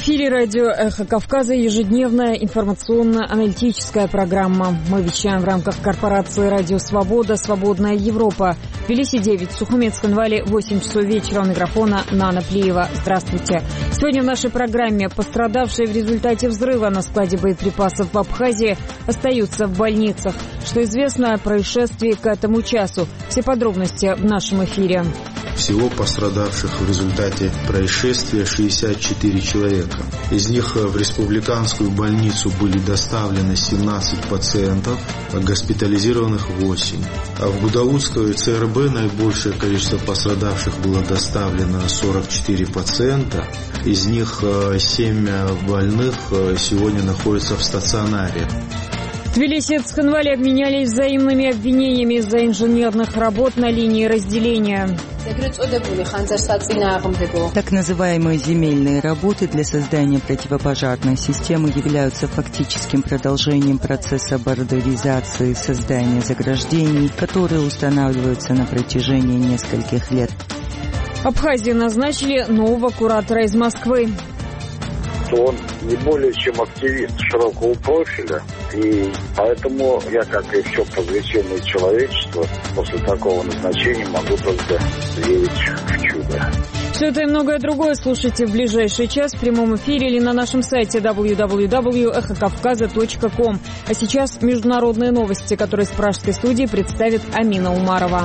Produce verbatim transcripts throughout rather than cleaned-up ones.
эфире радио «Эхо Кавказа» ежедневная информационно-аналитическая программа. Мы вещаем в рамках корпорации «Радио Свобода», «Свободная Европа». В Тбилиси девять, в Сухумецком Вале восемь часов вечера. У микрофона Нана Плиева. Здравствуйте. Сегодня в нашей программе пострадавшие в результате взрыва на складе боеприпасов в Абхазии остаются в больницах. Что известно о происшествии к этому часу? Все подробности в нашем эфире. Всего пострадавших в результате происшествия шестьдесят четыре человека. Из них в республиканскую больницу были доставлены семнадцать пациентов, госпитализированных восемь. А в Гудаутскую ЦРБ наибольшее количество пострадавших было доставлено сорок четыре пациента. Из них семь больных сегодня находятся в стационаре. В Тбилиси и Цхинвале обменялись взаимными обвинениями из-за инженерных работ на линии разделения. Так называемые земельные работы для создания противопожарной системы являются фактическим продолжением процесса бордеризации создания заграждений, которые устанавливаются на протяжении нескольких лет. В Абхазии назначили нового куратора из Москвы. Он не более чем активист широкого профиля, и поэтому я, как и все прогрессивное человечество, после такого назначения могу только верить в чудо. Все это и многое другое слушайте в ближайший час в прямом эфире или на нашем сайте дабл ю дабл ю дабл ю точка эхо кавказа точка ком. А сейчас международные новости, которые с пражской студии представит Амина Умарова.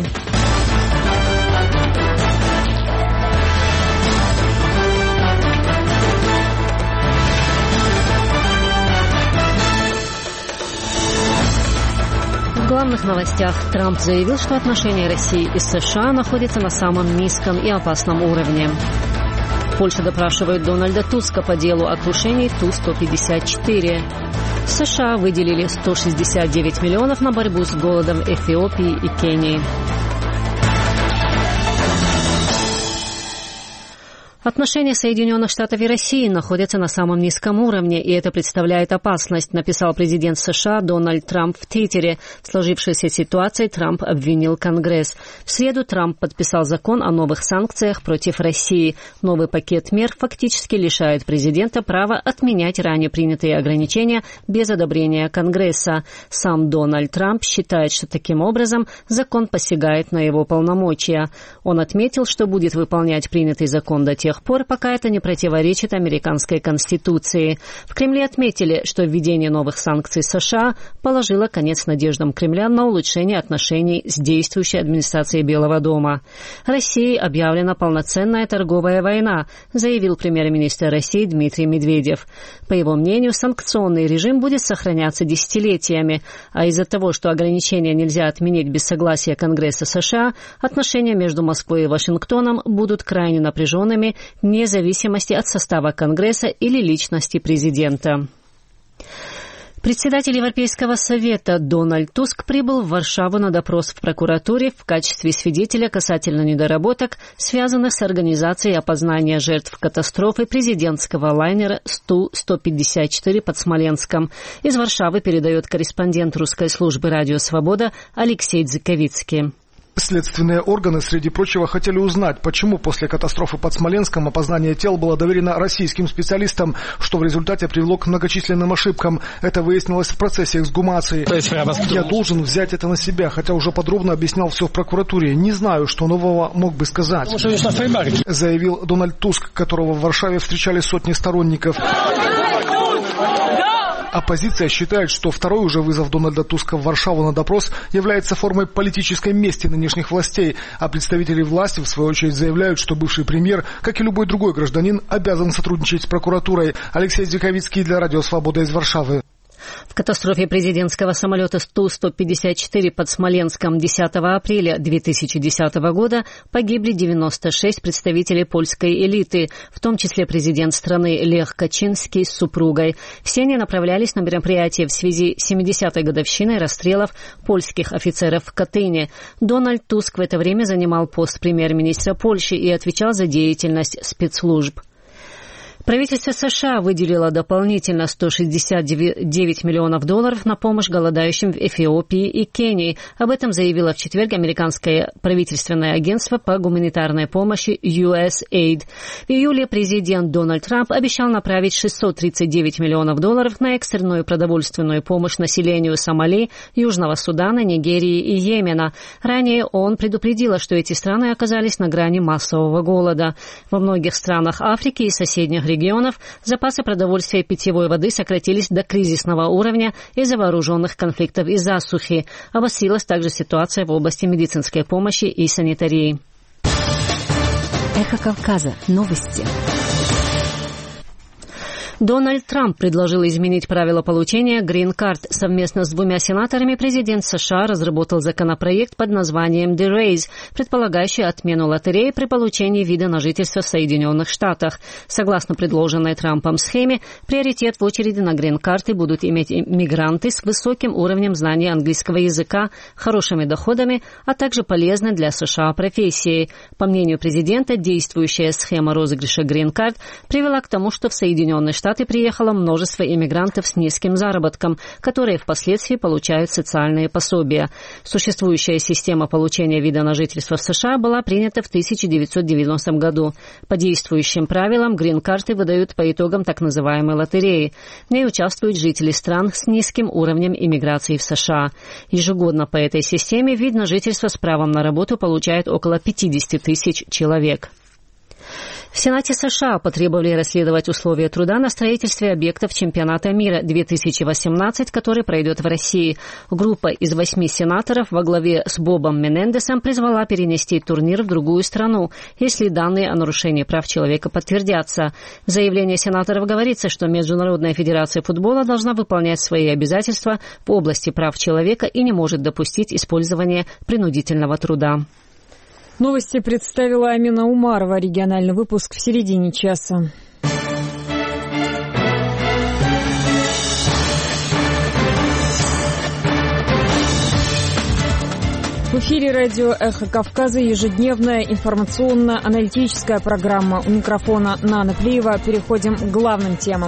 В главных новостях Трамп заявил, что отношения России и США находятся на самом низком и опасном уровне. Польша допрашивает Дональда Туска по делу о крушении Ту сто пятьдесят четыре. США выделили сто шестьдесят девять миллионов на борьбу с голодом в Эфиопии и Кении. Отношения Соединенных Штатов и России находятся на самом низком уровне, и это представляет опасность, написал президент США Дональд Трамп в Твиттере. В сложившейся ситуации Трамп обвинил Конгресс. В среду Трамп подписал закон о новых санкциях против России. Новый пакет мер фактически лишает президента права отменять ранее принятые ограничения без одобрения Конгресса. Сам Дональд Трамп считает, что таким образом закон посягает на его полномочия. Он отметил, что будет выполнять принятый закон до тех пор, пока это не противоречит американской конституции. В Кремле отметили, что введение новых санкций США положило конец надеждам Кремля на улучшение отношений с действующей администрацией Белого дома. России объявлена полноценная торговая война, заявил премьер-министр России Дмитрий Медведев. По его мнению, санкционный режим будет сохраняться десятилетиями, а из-за того, что ограничения нельзя отменить без согласия Конгресса США, отношения между Москвой и Вашингтоном будут крайне напряженными, вне зависимости от состава Конгресса или личности президента. Председатель Европейского совета Дональд Туск прибыл в Варшаву на допрос в прокуратуре в качестве свидетеля касательно недоработок, связанных с организацией опознания жертв катастрофы президентского лайнера Ту сто пятьдесят четыре под Смоленском. Из Варшавы передает корреспондент русской службы «Радио Свобода» Алексей Дзыковицкий. Следственные органы, среди прочего, хотели узнать, почему после катастрофы под Смоленском опознание тел было доверено российским специалистам, что в результате привело к многочисленным ошибкам. Это выяснилось в процессе эксгумации. Я должен взять это на себя, хотя уже подробно объяснял все в прокуратуре. Не знаю, что нового мог бы сказать, заявил Дональд Туск, которого в Варшаве встречали сотни сторонников. Оппозиция считает, что второй уже вызов Дональда Туска в Варшаву на допрос является формой политической мести нынешних властей, а представители власти, в свою очередь, заявляют, что бывший премьер, как и любой другой гражданин, обязан сотрудничать с прокуратурой. Алексей Дзыковицкий для Радио Свобода из Варшавы. В катастрофе президентского самолета Ту сто пятьдесят четыре под Смоленском десятого апреля две тысячи десятого года погибли девяносто шесть представителей польской элиты, в том числе президент страны Лех Качинский с супругой. Все они направлялись на мероприятие в связи с семидесятой годовщиной расстрелов польских офицеров в Катыни. Дональд Туск в это время занимал пост премьер-министра Польши и отвечал за деятельность спецслужб. Правительство США выделило дополнительно сто шестьдесят девять миллионов долларов на помощь голодающим в Эфиопии и Кении. Об этом заявило в четверг американское правительственное агентство по гуманитарной помощи ю эс эйд. В июле президент Дональд Трамп обещал направить шестьсот тридцать девять миллионов долларов на экстренную продовольственную помощь населению Сомали, Южного Судана, Нигерии и Йемена. Ранее он предупредил, что эти страны оказались на грани массового голода. Во многих странах Африки и соседних регионах регионов запасы продовольствия и питьевой воды сократились до кризисного уровня из-за вооруженных конфликтов и засухи. Обострилась также ситуация в области медицинской помощи и санитарии. Эхо Кавказа. Новости. Дональд Трамп предложил изменить правила получения грин-карт. Совместно с двумя сенаторами президент США разработал законопроект под названием «The Raise», предполагающий отмену лотереи при получении вида на жительство в Соединенных Штатах. Согласно предложенной Трампом схеме, приоритет в очереди на грин-карты будут иметь мигранты с высоким уровнем знания английского языка, хорошими доходами, а также полезной для США профессией. По мнению президента, действующая схема розыгрыша грин-карт привела к тому, что в Соединенные Штаты В Штаты приехало множество иммигрантов с низким заработком, которые впоследствии получают социальные пособия. Существующая система получения вида на жительство в США была принята в тысяча девятьсот девяностом году. По действующим правилам грин-карты выдают по итогам так называемой лотереи. В ней участвуют жители стран с низким уровнем иммиграции в США. Ежегодно по этой системе вид на жительство с правом на работу получает около пятьдесят тысяч человек. В Сенате США потребовали расследовать условия труда на строительстве объектов чемпионата мира две тысячи восемнадцать, который пройдет в России. Группа из восьми сенаторов во главе с Бобом Менендесом призвала перенести турнир в другую страну, если данные о нарушении прав человека подтвердятся. В заявлении сенаторов говорится, что Международная федерация футбола должна выполнять свои обязательства в области прав человека и не может допустить использования принудительного труда. Новости представила Амина Умарова. Региональный выпуск в середине часа. В эфире радио «Эхо Кавказа» ежедневная информационно-аналитическая программа. У микрофона Нана Плиева. Переходим к главным темам.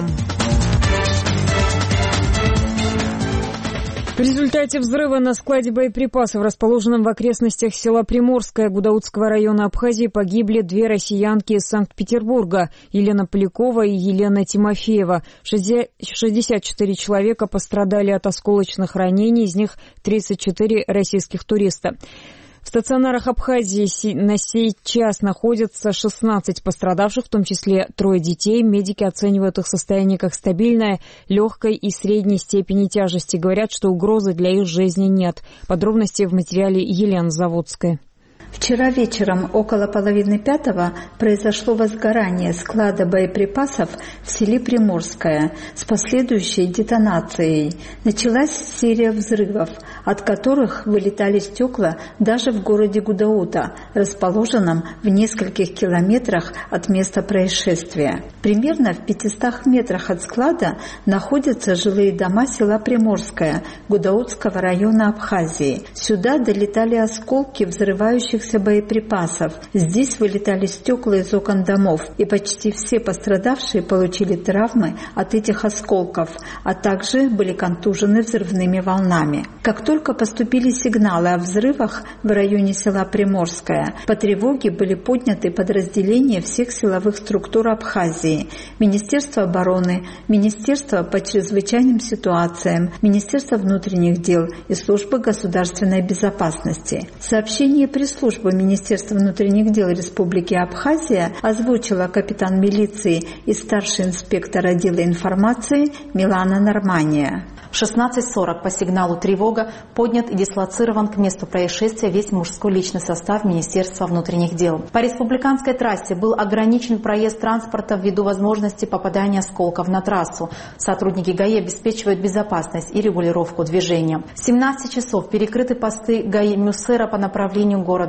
В результате взрыва на складе боеприпасов, расположенном в окрестностях села Приморское Гудаутского района Абхазии, погибли две россиянки из Санкт-Петербурга – Елена Полякова и Елена Тимофеева. шестьдесят четыре человека пострадали от осколочных ранений, из них тридцать четыре российских туриста. В стационарах Абхазии на сей час находятся шестнадцать пострадавших, в том числе трое детей. Медики оценивают их состояние как стабильное, легкой и средней степени тяжести. Говорят, что угрозы для их жизни нет. Подробности в материале Елены Заводской. Вчера вечером около половины пятого произошло возгорание склада боеприпасов в селе Приморское с последующей детонацией. Началась серия взрывов, от которых вылетали стекла даже в городе Гудаута, расположенном в нескольких километрах от места происшествия. Примерно в пятистах метрах от склада находятся жилые дома села Приморское Гудаутского района Абхазии. Сюда долетали осколки взрывающихся боеприпасов. Здесь вылетали стекла из окон домов, и почти все пострадавшие получили травмы от этих осколков, а также были контужены взрывными волнами. Как только поступили сигналы о взрывах в районе села Приморское, по тревоге были подняты подразделения всех силовых структур Абхазии: Министерство обороны, Министерство по чрезвычайным ситуациям, Министерство внутренних дел и Служба государственной безопасности. Сообщение пресс-службы Министерства внутренних дел Республики Абхазия озвучила капитан милиции и старший инспектор отдела информации Милана Нормания. В шестнадцать сорок по сигналу «Тревога» поднят и дислоцирован к месту происшествия весь мужской личный состав Министерства внутренних дел. По республиканской трассе был ограничен проезд транспорта ввиду возможности попадания осколков на трассу. Сотрудники ГАИ обеспечивают безопасность и регулировку движения. В семнадцать часов перекрыты посты ГАИ Мюссера по направлению к городу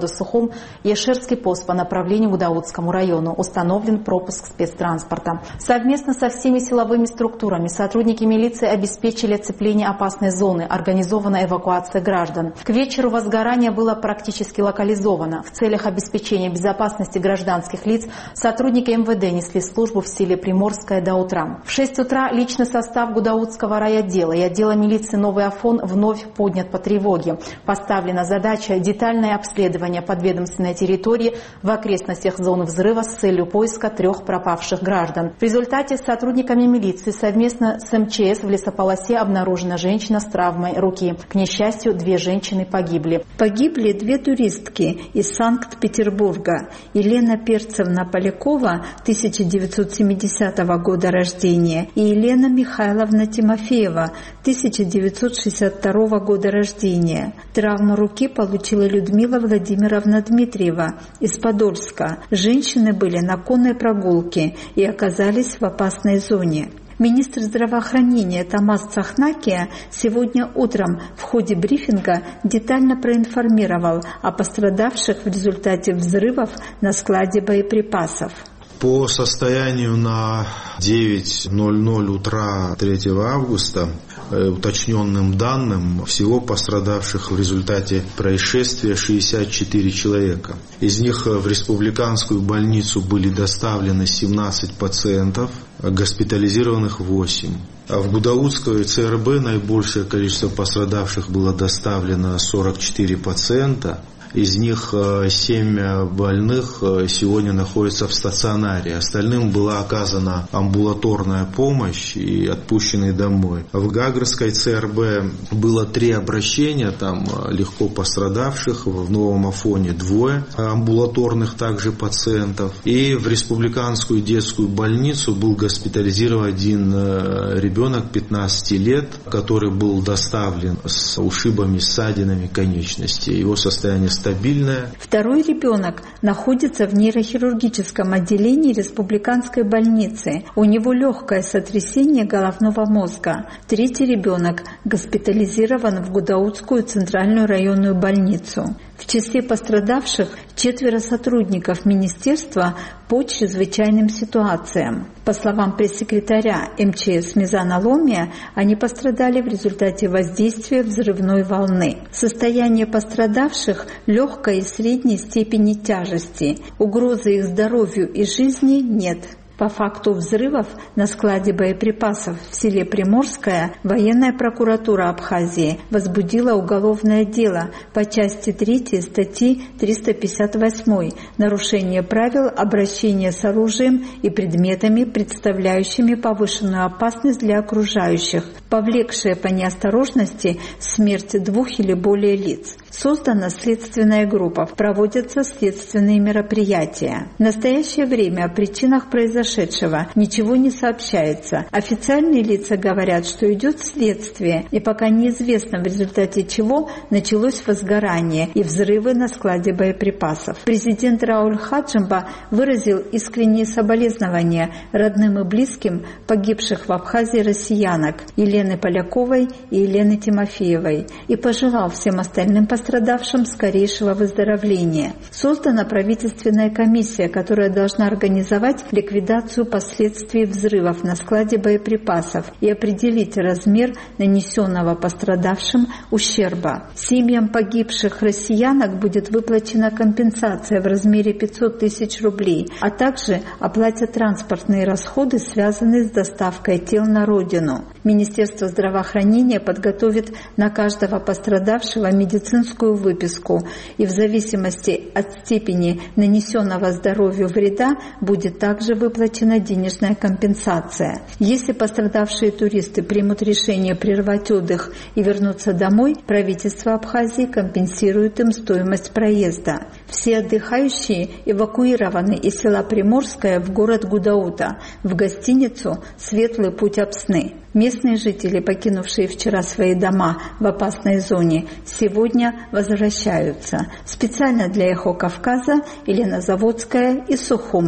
городу Сухум Ешерский пост по направлению к Гудаутскому району. Установлен пропуск спецтранспорта. Совместно со всеми силовыми структурами сотрудники милиции обеспечили оцепление опасной зоны, организована эвакуация граждан. К вечеру возгорание было практически локализовано. В целях обеспечения безопасности гражданских лиц сотрудники эм вэ дэ несли службу в селе Приморское до утра. В шесть утра личный состав Гудаутского райотдела и отдела милиции Новый Афон вновь поднят по тревоге. Поставлена задача детальное обследование подведомственной территории в окрестностях зоны взрыва с целью поиска трех пропавших граждан. В результате с сотрудниками милиции совместно с эм че эс в лесополосе обнаружена женщина с травмой руки. К несчастью, две женщины погибли. Погибли две туристки из Санкт-Петербурга. Елена Перцевна-Полякова, тысяча девятьсот семидесятого года рождения, и Елена Михайловна Тимофеева, тысяча девятьсот шестьдесят второго года рождения. Травму руки получила Людмила Владимировна Дмитриева из Подольска. Женщины были на конной прогулке и оказались в опасной зоне. Министр здравоохранения Томас Цахнакия сегодня утром в ходе брифинга детально проинформировал о пострадавших в результате взрывов на складе боеприпасов. По состоянию на девять ноль ноль утра третьего августа, уточненным данным, всего пострадавших в результате происшествия шестьдесят четыре человека. Из них в республиканскую больницу были доставлены семнадцать пациентов, госпитализированных восемь. А в Гудаутскую цэ эр бэ наибольшее количество пострадавших было доставлено сорок четыре пациента. Из них семь больных сегодня находятся в стационаре. Остальным была оказана амбулаторная помощь и отпущены домой. В Гагрской цэ эр бэ было три обращения, там легко пострадавших. В Новом Афоне двое амбулаторных также пациентов. И в республиканскую детскую больницу был госпитализирован один ребенок пятнадцати лет, который был доставлен с ушибами, ссадинами конечностей. Его состояние стабильная. Второй ребенок находится в нейрохирургическом отделении республиканской больницы. У него легкое сотрясение головного мозга. Третий ребенок госпитализирован в Гудаутскую центральную районную больницу. В числе пострадавших четверо сотрудников Министерства по чрезвычайным ситуациям. По словам пресс-секретаря эм че эс Мизана Ломия, они пострадали в результате воздействия взрывной волны. Состояние пострадавших легкой и средней степени тяжести. Угрозы их здоровью и жизни нет. По факту взрывов на складе боеприпасов в селе Приморское военная прокуратура Абхазии возбудила уголовное дело по части третьей статьи триста пятьдесят восемь «Нарушение правил обращения с оружием и предметами, представляющими повышенную опасность для окружающих, повлекшее по неосторожности смерть двух или более лиц». Создана следственная группа, проводятся следственные мероприятия. В настоящее время о причинах произошедшего ничего не сообщается. Официальные лица говорят, что идет следствие, и пока неизвестно, в результате чего началось возгорание и взрывы на складе боеприпасов. Президент Рауль Хаджимба выразил искренние соболезнования родным и близким погибших в Абхазии россиянок Елены Поляковой и Елены Тимофеевой и пожелал всем остальным пострадавшим пострадавшим скорейшего выздоровления. Создана правительственная комиссия, которая должна организовать ликвидацию последствий взрывов на складе боеприпасов и определить размер нанесенного пострадавшим ущерба. Семьям погибших россиянок будет выплачена компенсация в размере пятьсот тысяч рублей, а также оплатят транспортные расходы, связанные с доставкой тел на родину. Министерство здравоохранения подготовит на каждого пострадавшего медицинскую выписку, и в зависимости от степени нанесенного здоровью вреда будет также выплачена денежная компенсация. Если пострадавшие туристы примут решение прервать отдых и вернуться домой, правительство Абхазии компенсирует им стоимость проезда. Все отдыхающие эвакуированы из села Приморское в город Гудаута, в гостиницу «Светлый путь Апсны». Местные жители, покинувшие вчера свои дома в опасной зоне, сегодня возвращаются. Специально для «Эхо Кавказа» Елена Заводская из Сухума.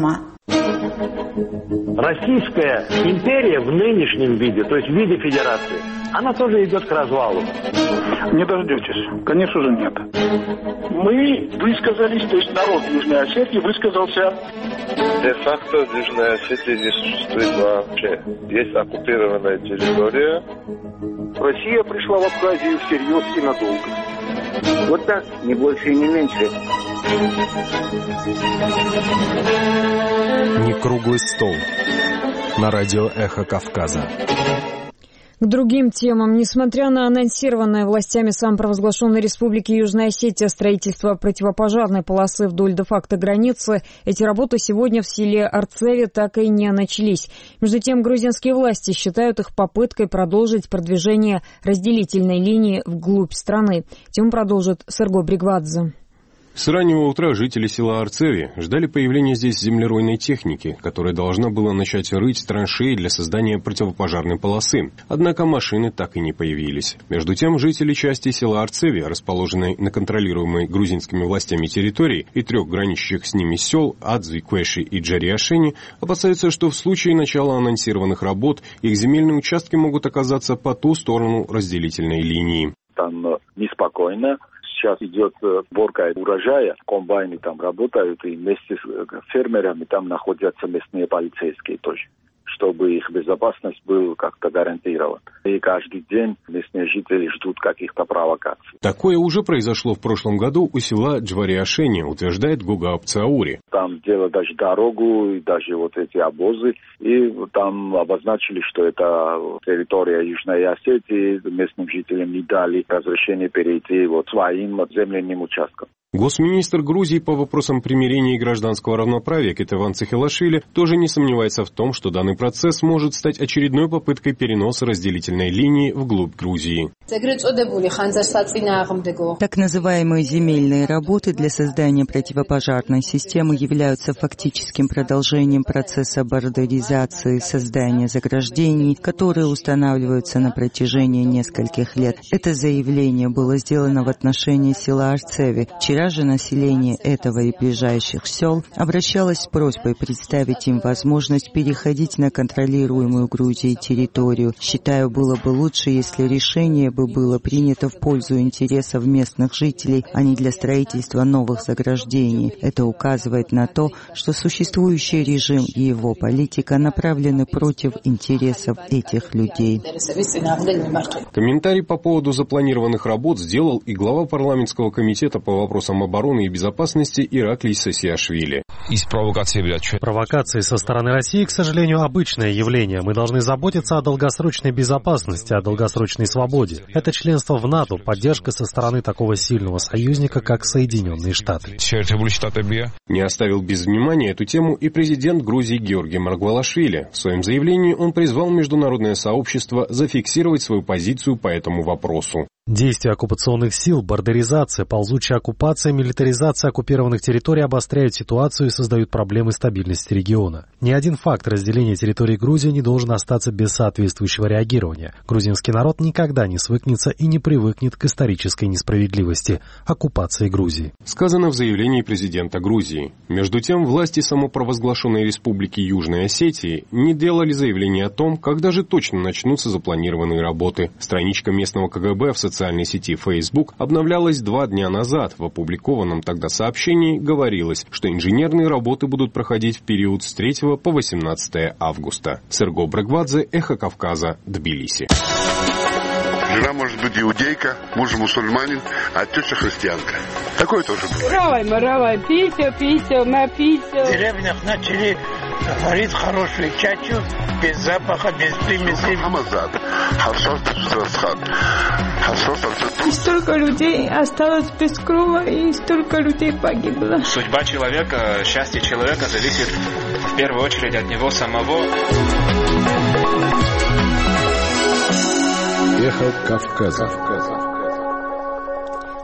Российская империя в нынешнем виде, то есть в виде федерации, она тоже идет к развалу. Не дождетесь. Конечно же, нет. Мы высказались, то есть народ Южной Осетии высказался. Де-факто в Южной Осетии не существует вообще. Есть оккупированная территория. Россия пришла в Абхазию всерьез и надолго. Вот так, не больше и не меньше. Не круглый стол. На радио «Эхо Кавказа». К другим темам. Несмотря на анонсированное властями самопровозглашенной Республики Южная Осетия строительство противопожарной полосы вдоль де-факто границы, эти работы сегодня в селе Арцеве так и не начались. Между тем, грузинские власти считают их попыткой продолжить продвижение разделительной линии вглубь страны. Тему продолжит Серго Бригвадзе. С раннего утра жители села Арцеви ждали появления здесь землеройной техники, которая должна была начать рыть траншеи для создания противопожарной полосы. Однако машины так и не появились. Между тем, жители части села Арцеви, расположенной на контролируемой грузинскими властями территории и трех граничащих с ними сел Адзи, Куэши и Джариашени, опасаются, что в случае начала анонсированных работ их земельные участки могут оказаться по ту сторону разделительной линии. Там неспокойно. Сейчас идет сборка урожая, комбайны там работают, и вместе с фермерами там находятся местные полицейские тоже, чтобы их безопасность была как-то гарантирована. И каждый день местные жители ждут каких-то провокаций. Такое уже произошло в прошлом году у села Джвариашени, утверждает Гуга Апцаури. Там делают даже дорогу и даже вот эти обозы. И там обозначили, что это территория Южной Осетии. Местным жителям не дали разрешение перейти вот своим земельным участкам. Госминистр Грузии по вопросам примирения и гражданского равноправия Кетеван Цехелашвили тоже не сомневается в том, что данный процесс может стать очередной попыткой переноса разделительной линии вглубь Грузии. Так называемые земельные работы для создания противопожарной системы являются фактическим продолжением процесса бордеризации, создания заграждений, которые устанавливаются на протяжении нескольких лет. Это заявление было сделано в отношении села Арцеви. Вчера же население этого и ближайших сел обращалось с просьбой представить им возможность переходить на контролируемую Грузией территорию. Считаю, было бы лучше, если решение бы было принято в пользу интересов местных жителей, а не для строительства новых заграждений. Это указывает на то, что существующий режим и его политика направлены против интересов этих людей. Комментарий по поводу запланированных работ сделал и глава парламентского комитета по вопросам обороны и безопасности Ираклий Сасиашвили. Провокации со стороны России, к сожалению, обычное явление. Мы должны заботиться о долгосрочной безопасности, о долгосрочной свободе. Это членство в НАТО, поддержка со стороны такого сильного союзника, как Соединенные Штаты. Не оставил без внимания эту тему и президент Грузии Георгий Маргвелашвили. В своем заявлении он призвал международное сообщество зафиксировать свою позицию по этому вопросу. Действия оккупационных сил, бордеризация, ползучая оккупация, милитаризация оккупированных территорий обостряют ситуацию и создают проблемы стабильности региона. Ни один факт разделения территории Грузии не должен остаться без соответствующего реагирования. Грузинский народ никогда не свыкнется и не привыкнет к исторической несправедливости оккупации Грузии. Сказано в заявлении президента Грузии. Между тем, власти самопровозглашенной Республики Южной Осетии не делали заявление о том, когда же точно начнутся запланированные работы. Страничка местного ка гэ бэ в социальной сети Facebook обновлялась два дня назад. В опубликованном тогда сообщении говорилось, что инженерные работы будут проходить в период с третьего по восемнадцатое августа. Серго Бригвадзе, Эхо Кавказа, Тбилиси. Жена может быть иудейка, муж мусульманин, а теща христианка. Такое тоже бывает. Равай, маравай, писел, писел, написел. В деревнях начали варить хорошую чачу, без запаха, без примесей. Хамазад, харшос бешусрасхан. И столько людей осталось без крова, и столько людей погибло. Судьба человека, счастье человека зависит в первую очередь от него самого. Эхо Кавказа.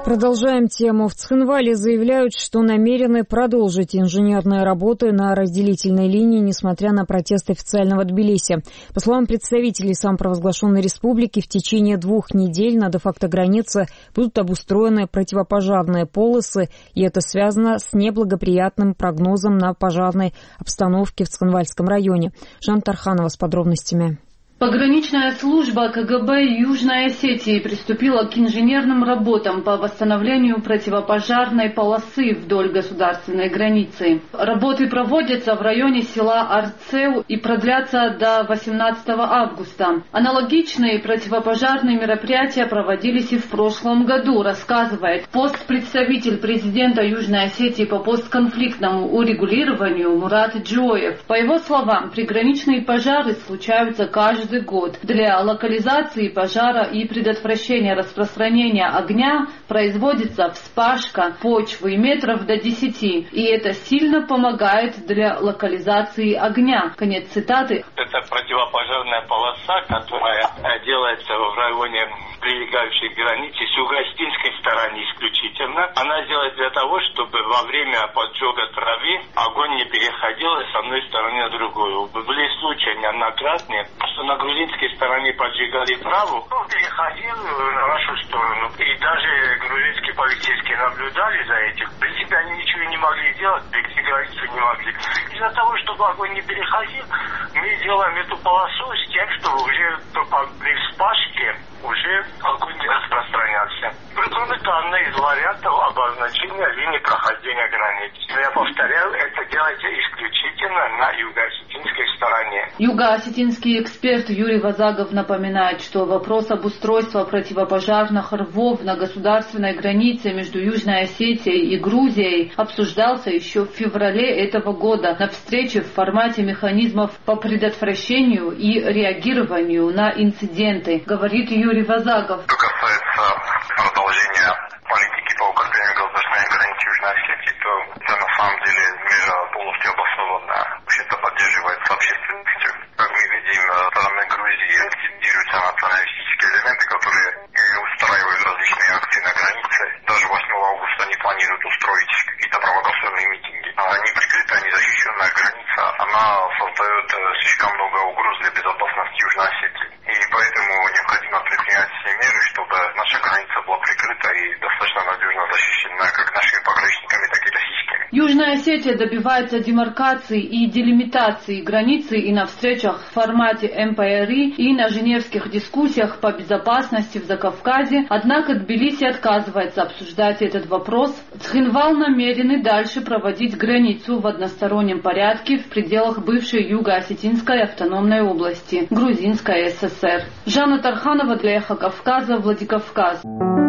Продолжаем тему. В Цхинвале заявляют, что намерены продолжить инженерные работы на разделительной линии, несмотря на протесты официального Тбилиси. По словам представителей самопровозглашенной республики, в течение двух недель на де-факто границе будут обустроены противопожарные полосы, и это связано с неблагоприятным прогнозом на пожарной обстановке в Цхинвальском районе. Жанна Тарханова с подробностями. Пограничная служба ка гэ бэ Южной Осетии приступила к инженерным работам по восстановлению противопожарной полосы вдоль государственной границы. Работы проводятся в районе села Арцеу и продлятся до восемнадцатого августа. Аналогичные противопожарные мероприятия проводились и в прошлом году, рассказывает постпредставитель президента Южной Осетии по постконфликтному урегулированию Мурат Джоев. По его словам, приграничные пожары случаются каждый год. Для локализации пожара и предотвращения распространения огня производится вспашка почвы метров до десяти, и это сильно помогает для локализации огня. Конец цитаты. Это противопожарная полоса, которая делается в районе прилегающей к границе с юго-осетинской стороны исключительно. Она делается для того, чтобы во время поджога травы огонь не переходил с одной стороны на другую. Были случаи неоднократные, что на грузинской стороне поджигали траву, он переходил на нашу сторону. И даже грузинские полицейские наблюдали за этим. В принципе, они ничего не могли делать, перейти границу не могли. Из-за того, чтобы огонь не переходил, мы делаем эту полосу с тем, чтобы уже при вспашке уже огонь не распространялся. Это одна из вариантов обозначения линии прохождения границы. Но я повторяю, это делается исключительно на юго-осетинской стороне. Юго-осетинский эксперт Юрий Вазагов напоминает, что вопрос обустройства противопожарных рвов на государственной границе между Южной Осетией и Грузией обсуждался еще в феврале этого года на встрече в формате механизмов по предотвращению и реагированию на инциденты, говорит Юрий Вазагов. Что касается продолжения политики по укреплению государственной границы Южной Осетии, то это на самом деле мера полностью обоснованно. Вообще-то поддерживается общественностью. Как мы видим, со стороны Грузии акцентируются националистические элементы, которые устраивают различные акции на границе. Даже восьмого августа они планируют устроить какие-то провокационные митинги. Неприкрытая, незащищенная граница, она создает слишком много угроз для безопасности Южной Осетии. И поэтому необходимо предпринять все меры, чтобы наша граница была прикрыта и достаточно надежно защищена как нашими пограничниками, так и российскими. Южная Осетия добивается демаркации и делимитации границы и на встречах в формате эм пэ эр и, и на женевских дискуссиях по безопасности в Закавказье, однако Тбилиси отказывается обсуждать этот вопрос. Цхинвал намерены дальше проводить границу в одностороннем порядке в пределах бывшей Юго-Осетинской автономной области, Грузинской эс эс эр. Жанна Тарханова для Эхо Кавказа, Владикавказ.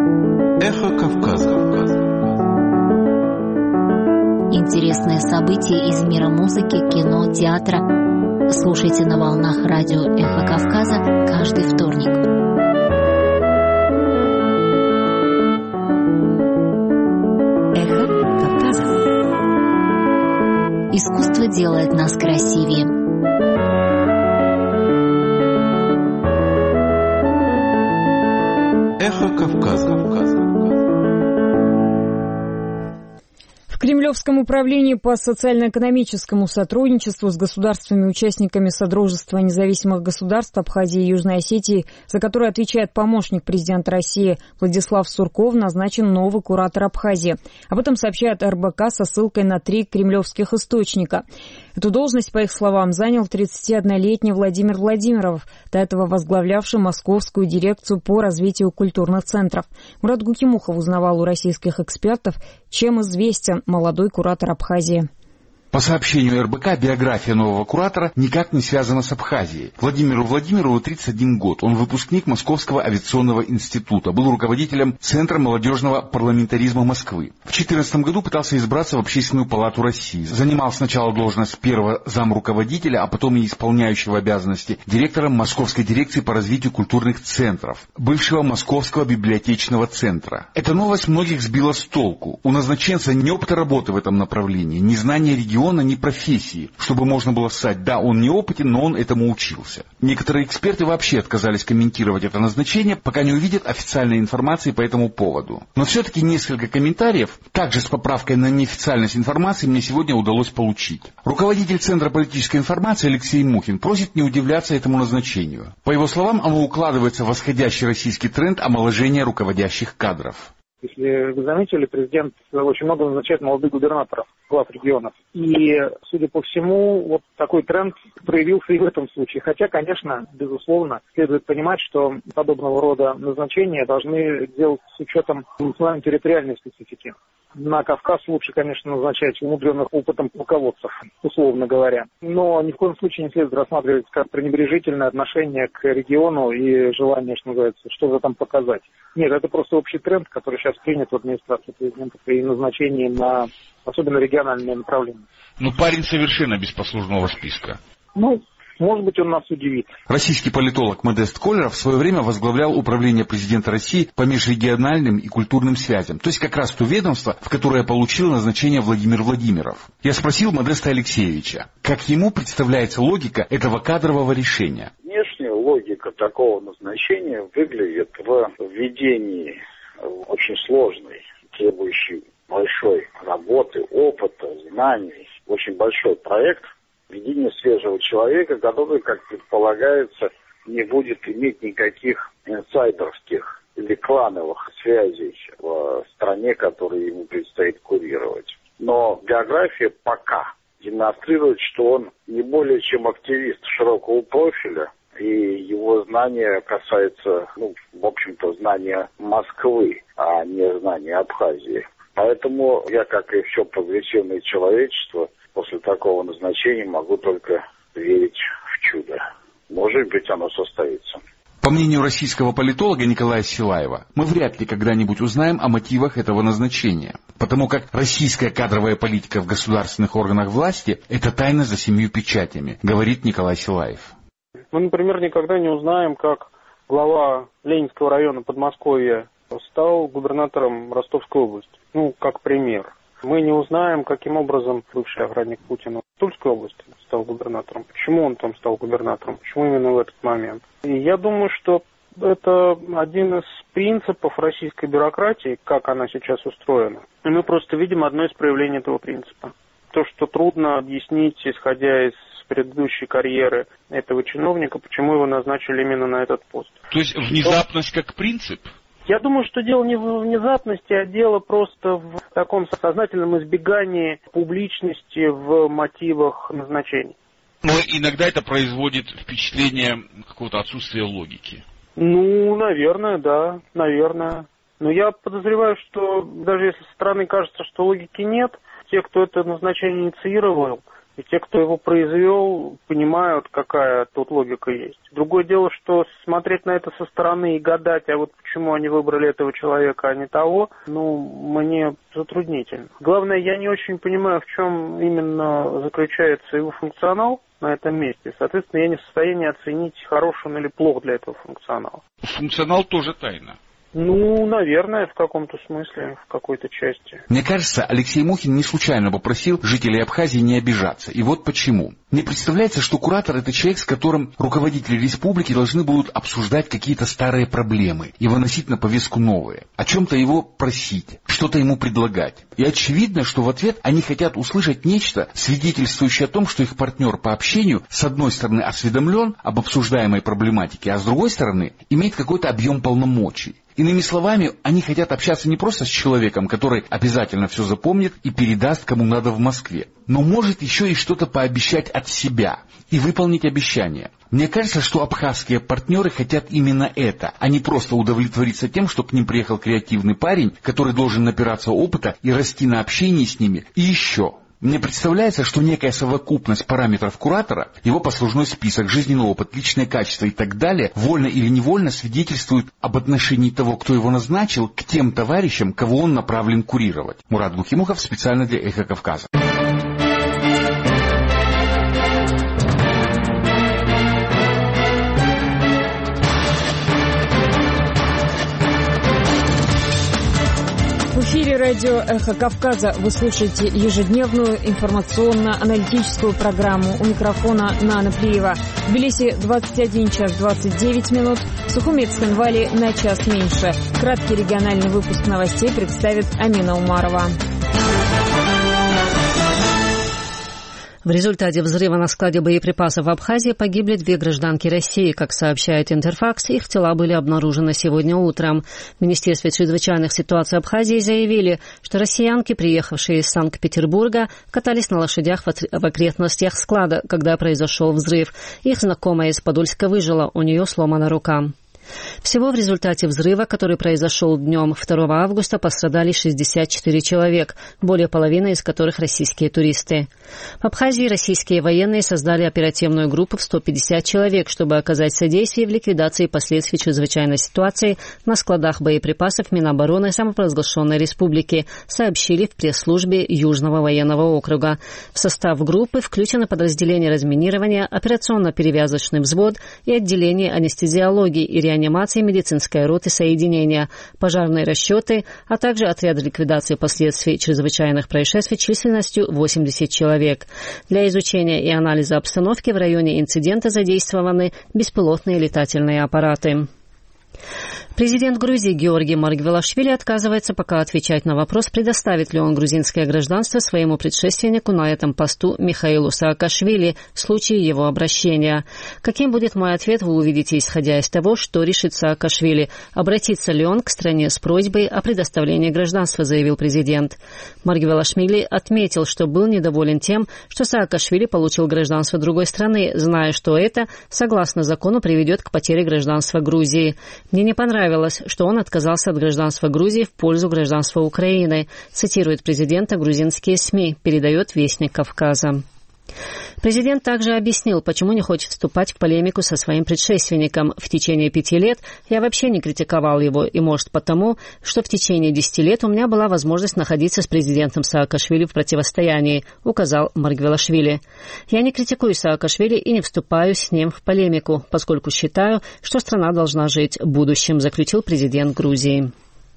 Эхо Кавказа. Интересные события из мира музыки, кино, театра. Слушайте на волнах радио Эхо Кавказа каждый вторник. Эхо Кавказа. Искусство делает нас красивее. Эхо Кавказа. В Кремлевском управлении по социально-экономическому сотрудничеству с государственными участниками Содружества независимых государств Абхазии и Южной Осетии, за которое отвечает помощник президента России Владислав Сурков, назначен новый куратор Абхазии. Об этом сообщает эр бэ ка со ссылкой на три кремлевских источника. Эту должность, по их словам, занял тридцатиоднолетний Владимир Владимиров, до этого возглавлявший Московскую дирекцию по развитию культурных центров. Мурат Гукимухов узнавал у российских экспертов, чем известен молодой куратор Абхазии. По сообщению эр бэ ка, биография нового куратора никак не связана с Абхазией. Владимиру Владимирову тридцать один год. Он выпускник Московского авиационного института. Был руководителем Центра молодежного парламентаризма Москвы. В две тысячи четырнадцатом году пытался избраться в Общественную палату России. Занимал сначала должность первого замруководителя, а потом и исполняющего обязанности директора Московской дирекции по развитию культурных центров, бывшего Московского библиотечного центра. Эта новость многих сбила с толку. У назначенца ни опыта работы в этом направлении, ни знания региона, миллиона не профессии, чтобы можно было сказать, да, он неопытен, но он этому учился. Некоторые эксперты вообще отказались комментировать это назначение, пока не увидят официальной информации по этому поводу. Но все-таки несколько комментариев, также с поправкой на неофициальность информации, мне сегодня удалось получить. Руководитель Центра политической информации Алексей Мухин просит не удивляться этому назначению. По его словам, оно укладывается в восходящий российский тренд омоложения руководящих кадров. Если вы заметили, президент очень много назначает молодых губернаторов, глав регионов. И, судя по всему, вот такой тренд проявился и в этом случае. Хотя, конечно, безусловно, следует понимать, что подобного рода назначения должны делать с учетом национальной территориальной специфики. На Кавказ лучше, конечно, назначать умудренных опытом полководцев, условно говоря. Но ни в коем случае не следует рассматривать как пренебрежительное отношение к региону и желание, что называется, что-то там показать. Нет, это просто общий тренд, который сейчас принят в администрации президента при назначении на особенно региональные направления. Ну, парень совершенно без послужного списка. Ну, может быть, он нас удивит. Российский политолог Модест Колеров в свое время возглавлял управление президента России по межрегиональным и культурным связям. То есть как раз то ведомство, в которое получил назначение Владимир Владимиров. Я спросил Модеста Алексеевича, как ему представляется логика этого кадрового решения. Внешняя логика такого назначения выглядит в введении очень сложной, требующей большой работы, опыта, знаний, очень большой проект. Введение свежего человека, который, как предполагается, не будет иметь никаких инсайдерских или клановых связей в стране, которую ему предстоит курировать. Но биография пока демонстрирует, что он не более чем активист широкого профиля, и его знания касаются, ну, в общем-то, знания Москвы, а не знания Абхазии. Поэтому я, как и все прогрессивное человечество, после такого назначения могу только верить в чудо. Может быть, оно состоится. По мнению российского политолога Николая Силаева, мы вряд ли когда-нибудь узнаем о мотивах этого назначения, потому как российская кадровая политика в государственных органах власти – это тайна за семью печатями, говорит Николай Силаев. Мы, например, никогда не узнаем, как глава Ленинского района Подмосковья стал губернатором Ростовской области. Ну, как пример. Мы не узнаем, каким образом бывший охранник Путина в Тульской области стал губернатором. Почему он там стал губернатором? Почему именно в этот момент? И я думаю, что это один из принципов российской бюрократии, как она сейчас устроена. И мы просто видим одно из проявлений этого принципа. То, что трудно объяснить, исходя из предыдущей карьеры этого чиновника, почему его назначили именно на этот пост. То есть внезапность как принцип? Я думаю, что дело не в внезапности, а дело просто в таком сознательном избегании публичности в мотивах назначений. Но иногда это производит впечатление какого-то отсутствия логики. Ну, наверное, да, наверное. Но я подозреваю, что даже если со стороны кажется, что логики нет, те, кто это назначение инициировал, и те, кто его произвел, понимают, какая тут логика есть. Другое дело, что смотреть на это со стороны и гадать, а вот почему они выбрали этого человека, а не того, ну, мне затруднительно. Главное, я не очень понимаю, в чем именно заключается его функционал на этом месте. Соответственно, я не в состоянии оценить, хорош он или плох для этого функционала. Функционал тоже тайна. Ну, наверное, в каком-то смысле, в какой-то части. Мне кажется, Алексей Мухин не случайно попросил жителей Абхазии не обижаться. И вот почему. Мне представляется, что куратор – это человек, с которым руководители республики должны будут обсуждать какие-то старые проблемы и выносить на повестку новые, о чем-то его просить, что-то ему предлагать. И очевидно, что в ответ они хотят услышать нечто, свидетельствующее о том, что их партнер по общению с одной стороны осведомлен об обсуждаемой проблематике, а с другой стороны имеет какой-то объем полномочий. Иными словами, они хотят общаться не просто с человеком, который обязательно все запомнит и передаст кому надо в Москве, но может еще и что-то пообещать от себя и выполнить обещание. Мне кажется, что абхазские партнеры хотят именно это, а не просто удовлетвориться тем, что к ним приехал креативный парень, который должен набираться опыта и расти на общении с ними. И еще. Мне представляется, что некая совокупность параметров куратора, его послужной список, жизненный опыт, личные качества и так далее, вольно или невольно свидетельствует об отношении того, кто его назначил, к тем товарищам, кого он направлен курировать. Мурат Бухимухов специально для «Эхо Кавказа». В эфире радио «Эхо Кавказа». Вы слушаете ежедневную информационно-аналитическую программу. У микрофона Нана Плиева. В Тбилиси двадцать один час двадцать девять минут. В Сухумет-Цхинвале на час меньше. Краткий региональный выпуск новостей представит Амина Умарова. В результате взрыва на складе боеприпасов в Абхазии погибли две гражданки России. Как сообщает Интерфакс, их тела были обнаружены сегодня утром. В Министерстве чрезвычайных ситуаций Абхазии заявили, что россиянки, приехавшие из Санкт-Петербурга, катались на лошадях в окрестностях склада, когда произошел взрыв. Их знакомая из Подольска выжила, у нее сломана рука. Всего в результате взрыва, который произошел днем второго августа, пострадали шестьдесят четыре человек, более половины из которых российские туристы. В Абхазии российские военные создали оперативную группу в сто пятьдесят человек, чтобы оказать содействие в ликвидации последствий чрезвычайной ситуации на складах боеприпасов Минобороны самопровозглашенной республики, сообщили в пресс-службе Южного военного округа. В состав группы включены подразделения разминирования, операционно-перевязочный взвод и отделение анестезиологии и реанимации реанимации медицинской роты соединения, пожарные расчеты, а также отряд ликвидации последствий чрезвычайных происшествий численностью восемьдесят человек. Для изучения и анализа обстановки в районе инцидента задействованы беспилотные летательные аппараты. Президент Грузии Георгий Маргвелашвили отказывается пока отвечать на вопрос, предоставит ли он грузинское гражданство своему предшественнику на этом посту Михаилу Саакашвили в случае его обращения. Каким будет мой ответ, вы увидите, исходя из того, что решит Саакашвили. Обратится ли он к стране с просьбой о предоставлении гражданства, заявил президент. Маргвелашвили отметил, что был недоволен тем, что Саакашвили получил гражданство другой страны, зная, что это, согласно закону, приведет к потере гражданства Грузии. Мне не понравилось, что он отказался от гражданства Грузии в пользу гражданства Украины, цитирует президента грузинские СМИ, передает Вестник Кавказа. Президент также объяснил, почему не хочет вступать в полемику со своим предшественником. В течение пяти лет я вообще не критиковал его, и, может, потому, что в течение десяти лет у меня была возможность находиться с президентом Саакашвили в противостоянии, указал Маргвелашвили. Я не критикую Саакашвили и не вступаю с ним в полемику, поскольку считаю, что страна должна жить будущим, заключил президент Грузии.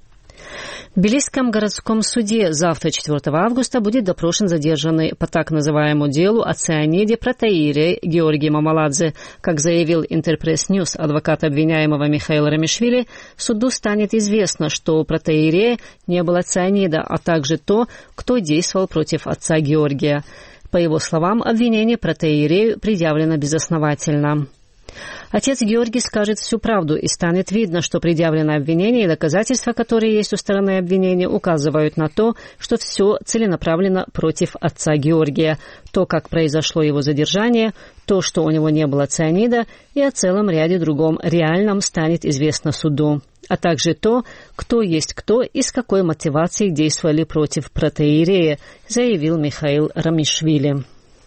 В Тбилисском городском суде завтра, четвёртого августа, будет допрошен задержанный по так называемому делу о цианиде протеире Георгий Мамаладзе. Как заявил Интерпресс Ньюс адвокат обвиняемого Михаил Рамишвили, суду станет известно, что у протеирея не было цианида, а также то, кто действовал против отца Георгия. По его словам, обвинение протеирею предъявлено безосновательно. Отец Георгий скажет всю правду, и станет видно, что предъявленное обвинение и доказательства, которые есть у стороны обвинения, указывают на то, что все целенаправленно против отца Георгия. То, как произошло его задержание, то, что у него не было цианида, и о целом ряде другом реальном станет известно суду. А также то, кто есть кто и с какой мотивацией действовали против протеиерея, заявил Михаил Рамишвили.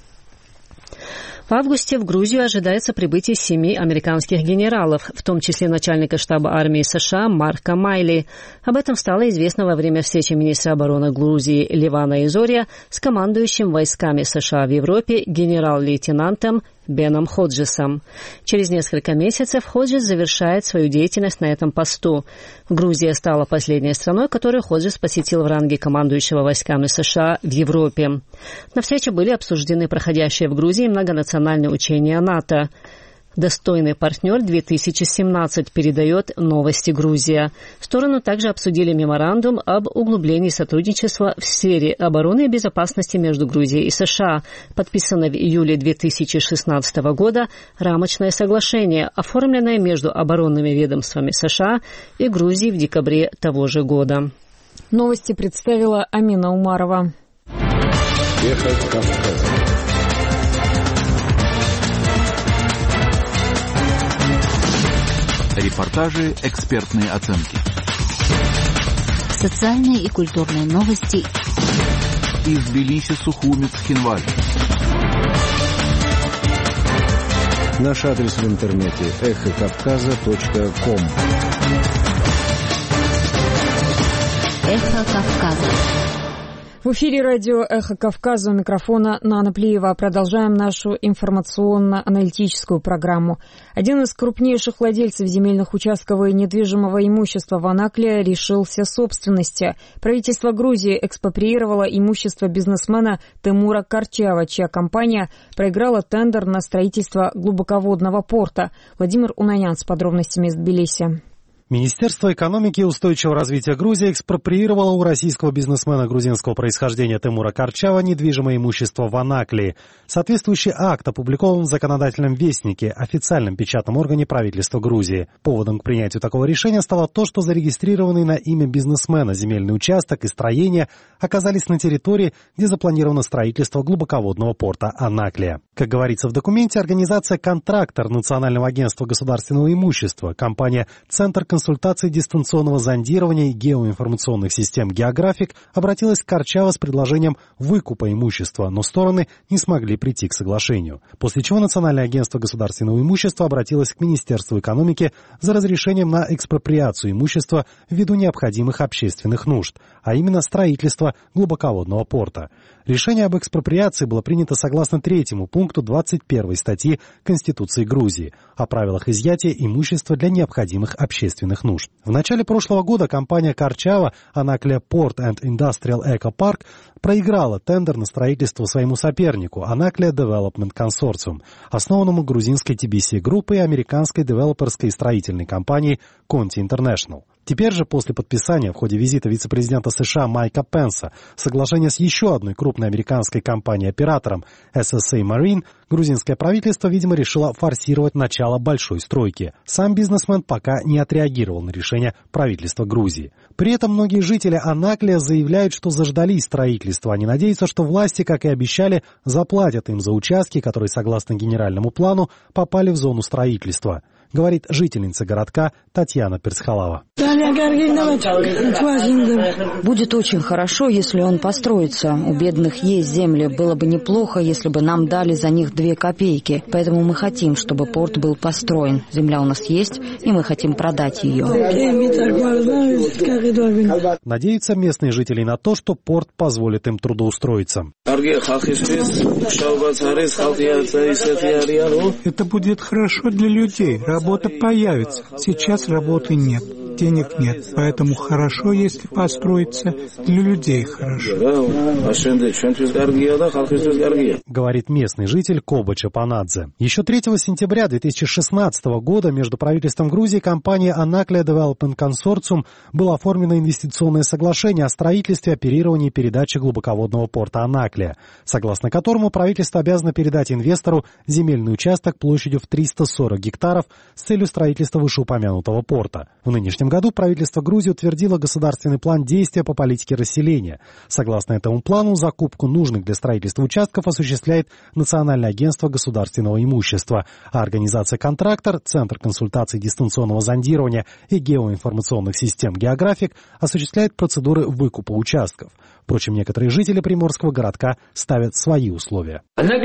В августе в Грузию ожидается прибытие семи американских генералов, в том числе начальника штаба армии США Марка Майли. Об этом стало известно во время встречи министра обороны Грузии Левана Изория с командующим войсками США в Европе генерал-лейтенантом Беном Ходжесом. Через несколько месяцев Ходжес завершает свою деятельность на этом посту. Грузия стала последней страной, которую Ходжес посетил в ранге командующего войсками США в Европе. На встрече были обсуждены проходящие в Грузии многонациональные учения НАТО. «Достойный партнер-две тысячи семнадцать» передает «Новости Грузия». Стороны также обсудили меморандум об углублении сотрудничества в сфере обороны и безопасности между Грузией и США. Подписано в июле две тысячи шестнадцатого года рамочное соглашение, оформленное между оборонными ведомствами США и Грузии в декабре того же года. Новости представила Амина Умарова. Эхо Кавказа. Репортажи, экспертные оценки. Социальные и культурные новости. Из Тбилиси, Сухуми, Цхинвали. Наш адрес в интернете эхо кавказа точка ком. Эхо Кавказа. В эфире радио «Эхо Кавказа», у микрофона Нана Плиева. Продолжаем нашу информационно-аналитическую программу. Один из крупнейших владельцев земельных участков и недвижимого имущества в Анакле лишился собственности. Правительство Грузии экспроприировало имущество бизнесмена Тимура Карчава, чья компания проиграла тендер на строительство глубоководного порта. Владимир Унанян с подробностями из Тбилиси. Министерство экономики и устойчивого развития Грузии экспроприировало у российского бизнесмена грузинского происхождения Тимура Карчава недвижимое имущество в Анаклии. Соответствующий акт опубликован в законодательном вестнике, официальном печатном органе правительства Грузии. Поводом к принятию такого решения стало то, что зарегистрированный на имя бизнесмена земельный участок и строения оказались на территории, где запланировано строительство глубоководного порта Анаклия. Как говорится в документе, организация «Контрактор» Национального агентства государственного имущества, компания «Центр консультаций дистанционного зондирования и геоинформационных систем «Географик» обратилась к Карчава с предложением выкупа имущества, но стороны не смогли прийти к соглашению. После чего Национальное агентство государственного имущества обратилось к Министерству экономики за разрешением на экспроприацию имущества ввиду необходимых общественных нужд, а именно строительства глубоководного порта. Решение об экспроприации было принято согласно третьему пункту двадцать первой статьи Конституции Грузии о правилах изъятия имущества для необходимых общественных нужд. В начале прошлого года компания Карчава Анаклия Port and Industrial Eco Park проиграла тендер на строительство своему сопернику Анаклия Development Consortium, основанному грузинской ти би си-группой и американской девелоперской и строительной компанией Conti International. Теперь же, после подписания в ходе визита вице-президента США Майка Пенса соглашения с еще одной крупной американской компанией-оператором эс эс эй Marine, грузинское правительство, видимо, решило форсировать начало большой стройки. Сам бизнесмен пока не отреагировал на решение правительства Грузии. При этом многие жители Анаклия заявляют, что заждались строительства. Они надеются, что власти, как и обещали, заплатят им за участки, которые, согласно генеральному плану, попали в зону строительства, говорит жительница городка Татьяна Персхалава. Будет очень хорошо, если он построится. У бедных есть земли. Было бы неплохо, если бы нам дали за них две копейки. Поэтому мы хотим, чтобы порт был построен. Земля у нас есть, и мы хотим продать ее. Надеются местные жители на то, что порт позволит им трудоустроиться. Это будет хорошо для людей. Работа появится. Сейчас работы нет. Денег нет. Поэтому хорошо, если построиться. Для людей хорошо. Говорит местный житель Коба Чапанадзе. Еще третьего сентября две тысячи шестнадцатого года между правительством Грузии и компанией Анаклия Development Consortium было оформлено инвестиционное соглашение о строительстве, оперировании и передаче глубоководного порта Анаклия, согласно которому правительство обязано передать инвестору земельный участок площадью в триста сорок гектаров с целью строительства вышеупомянутого порта. В нынешнем году правительство Грузии утвердило государственный план действия по политике расселения. Согласно этому плану, закупку нужных для строительства участков осуществляет Национальное агентство государственного имущества, а организация «Контрактор», Центр консультаций дистанционного зондирования и геоинформационных систем «Географик» осуществляет процедуры выкупа участков. Впрочем, некоторые жители приморского городка ставят свои условия.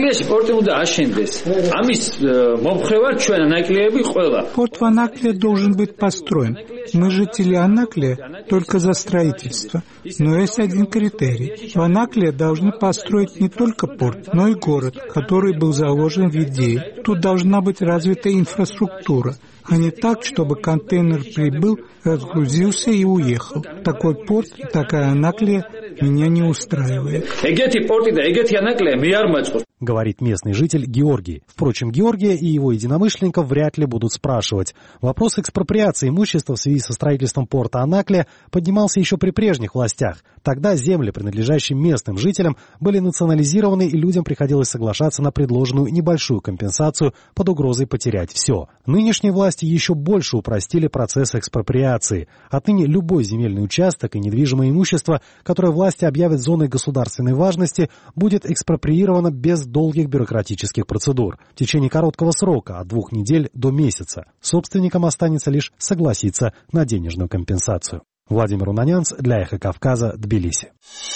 Порт в Анаклии должен быть построен. Мы, жители Анаклия, только за строительство. Но есть один критерий. В Анаклии должны построить не только порт, но и город, который был заложен в идее. Тут должна быть развита инфраструктура, а не так, чтобы контейнер прибыл, разгрузился и уехал. Такой порт и такая Анаклия меня не устраивает. Говорит местный житель Георгий. Впрочем, Георгия и его единомышленников вряд ли будут спрашивать. Вопрос экспроприации имущества в связи со строительством порта Анаклия поднимался еще при прежних властях. Тогда земли, принадлежащие местным жителям, были национализированы, и людям приходилось соглашаться на предложенную небольшую компенсацию под угрозой потерять все. Нынешние власти еще больше упростили процесс экспроприации. Отныне любой земельный участок и недвижимое имущество, которое власти объявят зоной государственной важности, будет экспроприировано без долгих бюрократических процедур. В течение короткого срока, от двух недель до месяца. Собственникам останется лишь согласиться на денежную компенсацию. Владимир Унанянц для «Эхо Кавказа», Тбилиси.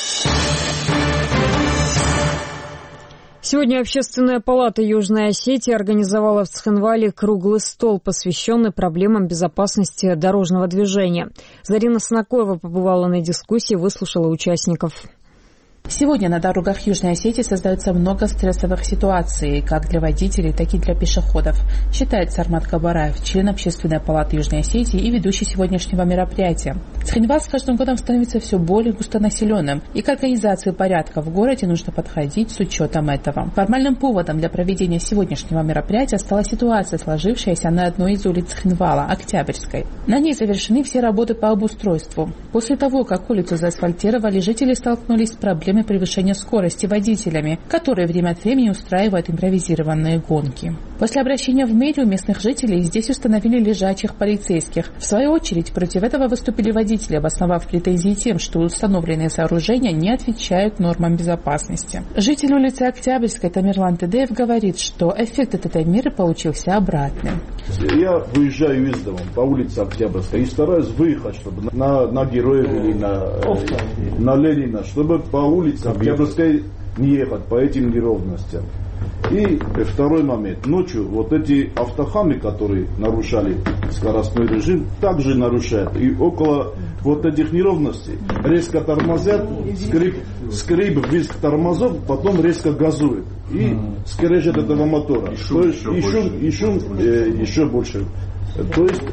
Сегодня Общественная палата Южной Осетии организовала в Цхинвале круглый стол, посвященный проблемам безопасности дорожного движения. Зарина Снакоева побывала на дискуссии, выслушала участников. Сегодня на дорогах Южной Осетии создается много стрессовых ситуаций, как для водителей, так и для пешеходов, считает Сармат Кабараев, член Общественной палаты Южной Осетии и ведущий сегодняшнего мероприятия. Цхинвал с каждым годом становится все более густонаселенным, и к организации порядка в городе нужно подходить с учетом этого. Формальным поводом для проведения сегодняшнего мероприятия стала ситуация, сложившаяся на одной из улиц Цхинвала, Октябрьской. На ней завершены все работы по обустройству. После того, как улицу заасфальтировали, жители столкнулись с проблемой превышения скорости водителями, которые время от времени устраивают импровизированные гонки. После обращения в мэрию местных жителей здесь установили лежачих полицейских. В свою очередь, против этого выступили водители, обосновав претензии тем, что установленные сооружения не отвечают нормам безопасности. Житель улицы Октябрьской Тамерлан Тедеев говорит, что эффект от этой меры получился обратным. Я выезжаю из дома по улице Октябрьской и стараюсь выехать, чтобы на, на Героев или на, на Ленина, чтобы по улице Октябрьской не ехать по этим неровностям. И второй момент. Ночью вот эти автохамы, которые нарушали скоростной режим, также нарушают. И около вот этих неровностей резко тормозят, скрип, скрип, визг тормозов, потом резко газуют. И скрежет этого мотора. И шум, То есть еще, и шум, и шум э, еще больше. То есть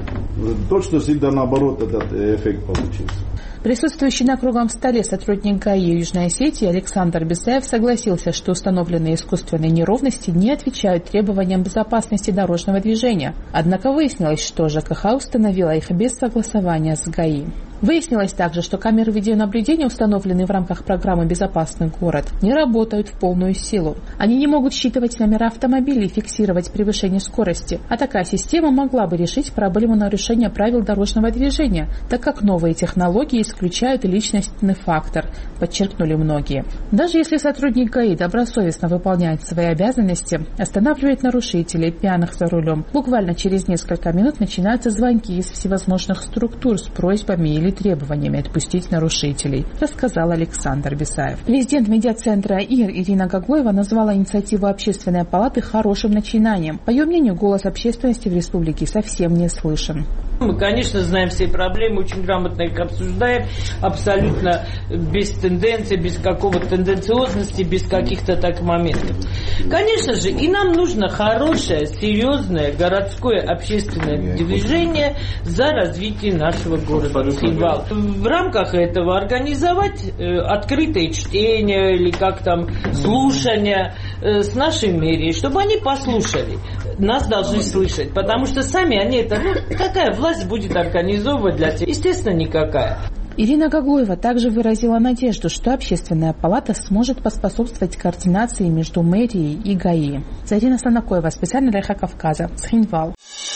точно всегда наоборот этот эффект получился. Присутствующий на круглом столе сотрудник ГАИ Южной Осетии Александр Бесаев согласился, что установленные искусственные неровности не отвечают требованиям безопасности дорожного движения. Однако выяснилось, что ЖКХ установила их без согласования с ГАИ. Выяснилось также, что камеры видеонаблюдения, установленные в рамках программы «Безопасный город», не работают в полную силу. Они не могут считывать номера автомобилей и фиксировать превышение скорости. А такая система могла бы решить проблему нарушения правил дорожного движения, так как новые технологии исключают личностный фактор, подчеркнули многие. Даже если сотрудник ГАИ добросовестно выполняет свои обязанности, останавливает нарушителей, пьяных за рулем, буквально через несколько минут начинаются звонки из всевозможных структур с просьбами или требованиями отпустить нарушителей, рассказал Александр Бесаев. Президент медиацентра ИР Ирина Гаглоева назвала инициативу Общественной палаты хорошим начинанием. По ее мнению, голос общественности в республике совсем не слышен. Мы, конечно, знаем все проблемы, очень грамотно их обсуждаем, абсолютно без тенденций, без какого-то тенденциозности, без каких-то так моментов. Конечно же, и нам нужно хорошее, серьезное городское общественное движение за развитие нашего города Цхинвал. В рамках этого организовать э, открытые чтения или как там слушания э, с нашей мэрией, чтобы они послушали. Нас должны слышать, потому что сами они это, ну, какая власть будет организовывать для тебя? Естественно, никакая. Ирина Гаглоева также выразила надежду, что Общественная палата сможет поспособствовать координации между мэрией и ГАИ. Зарина Санакоева, специально для Эхо Кавказа, Цхинвал.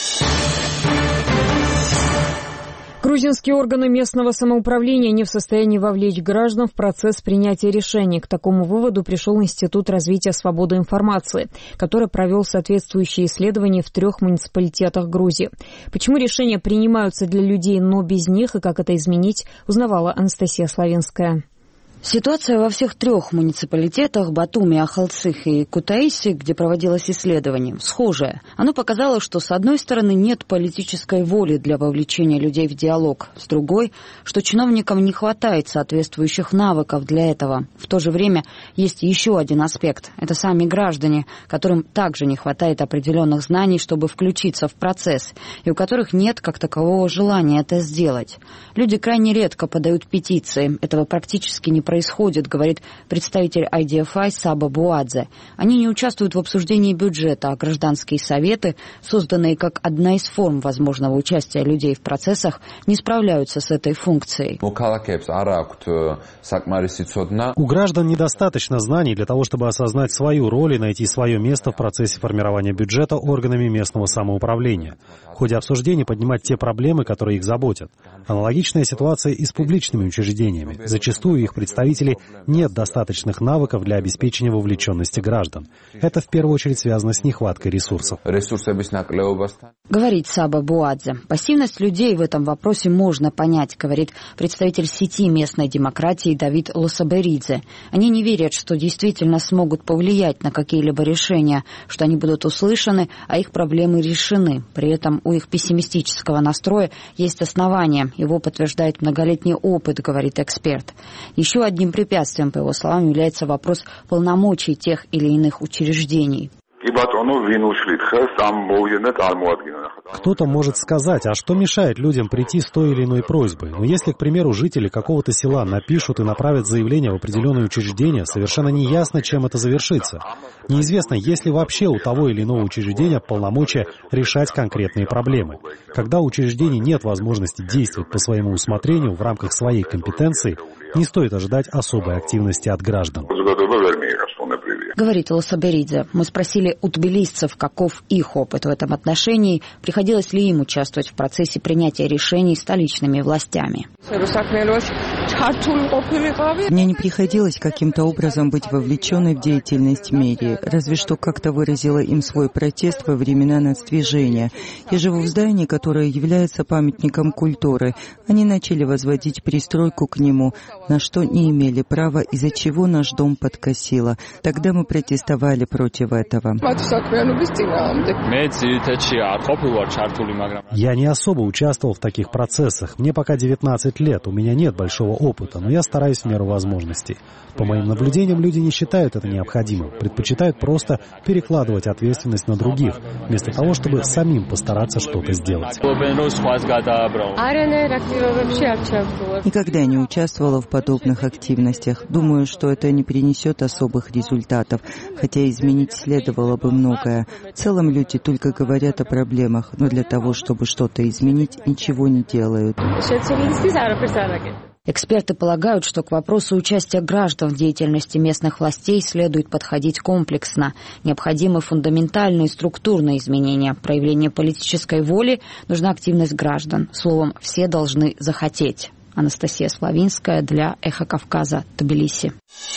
Грузинские органы местного самоуправления не в состоянии вовлечь граждан в процесс принятия решений. К такому выводу пришел Институт развития свободы информации, который провел соответствующие исследования в трех муниципалитетах Грузии. Почему решения принимаются для людей, но без них, и как это изменить, узнавала Анастасия Славинская. Ситуация во всех трех муниципалитетах Батуми, Ахалцих и Кутаиси, где проводилось исследование, схожая. Оно показало, что с одной стороны нет политической воли для вовлечения людей в диалог, с другой, что чиновникам не хватает соответствующих навыков для этого. В то же время есть еще один аспект – это сами граждане, которым также не хватает определенных знаний, чтобы включиться в процесс, и у которых нет как такового желания это сделать. Люди крайне редко подают петиции, этого практически не происходит. происходит, говорит представитель ай ди эф ай Саба Буадзе. Они не участвуют в обсуждении бюджета, а гражданские советы, созданные как одна из форм возможного участия людей в процессах, не справляются с этой функцией. У граждан недостаточно знаний для того, чтобы осознать свою роль и найти свое место в процессе формирования бюджета органами местного самоуправления. В ходе обсуждений поднимать те проблемы, которые их заботят. Аналогичная ситуация и с публичными учреждениями. Зачастую их представители нет достаточных навыков для обеспечения вовлеченности граждан. Это в первую очередь связано с нехваткой ресурсов. Говорит Саба Буадзе. Пассивность людей в этом вопросе можно понять, говорит представитель сети местной демократии Давид Лосаберидзе. Они не верят, что действительно смогут повлиять на какие-либо решения, что они будут услышаны, а их проблемы решены. При этом у их пессимистического настроя есть основания. Его подтверждает многолетний опыт, говорит эксперт. Еще Еще одним препятствием, по его словам, является вопрос полномочий тех или иных учреждений. Кто-то может сказать, а что мешает людям прийти с той или иной просьбой? Но если, к примеру, жители какого-то села напишут и направят заявление в определенное учреждение, совершенно неясно, чем это завершится. Неизвестно, есть ли вообще у того или иного учреждения полномочия решать конкретные проблемы. Когда у учреждений нет возможности действовать по своему усмотрению в рамках своей компетенции, не стоит ожидать особой активности от граждан. Говорит Лосаберидзе. Мы спросили у тбилисцев, каков их опыт в этом отношении, приходилось ли им участвовать в процессе принятия решений столичными властями. Мне не приходилось каким-то образом быть вовлеченной в деятельность мэрии, разве что как-то выразила им свой протест во времена нацдвижения. Я живу в здании, которое является памятником культуры. Они начали возводить пристройку к нему, на что не имели права, из-за чего наш дом подкосило. Тогда мы протестовали против этого. Я не особо участвовал в таких процессах. Мне пока девятнадцать лет, у меня нет большого опыта, но я стараюсь в меру возможностей. По моим наблюдениям, люди не считают это необходимым, предпочитают просто перекладывать ответственность на других, вместо того, чтобы самим постараться что-то сделать. Никогда не участвовала в подобных активностях. Думаю, что это не принесет особых результатов, хотя изменить следовало бы многое. В целом люди только говорят о проблемах, но для того, чтобы что-то изменить, ничего не делают. Эксперты полагают, что к вопросу участия граждан в деятельности местных властей следует подходить комплексно. Необходимы фундаментальные структурные изменения. Проявление политической воли, нужна активность граждан. Словом, все должны захотеть. Анастасия Славинская для «Эхо Кавказа», Тбилиси.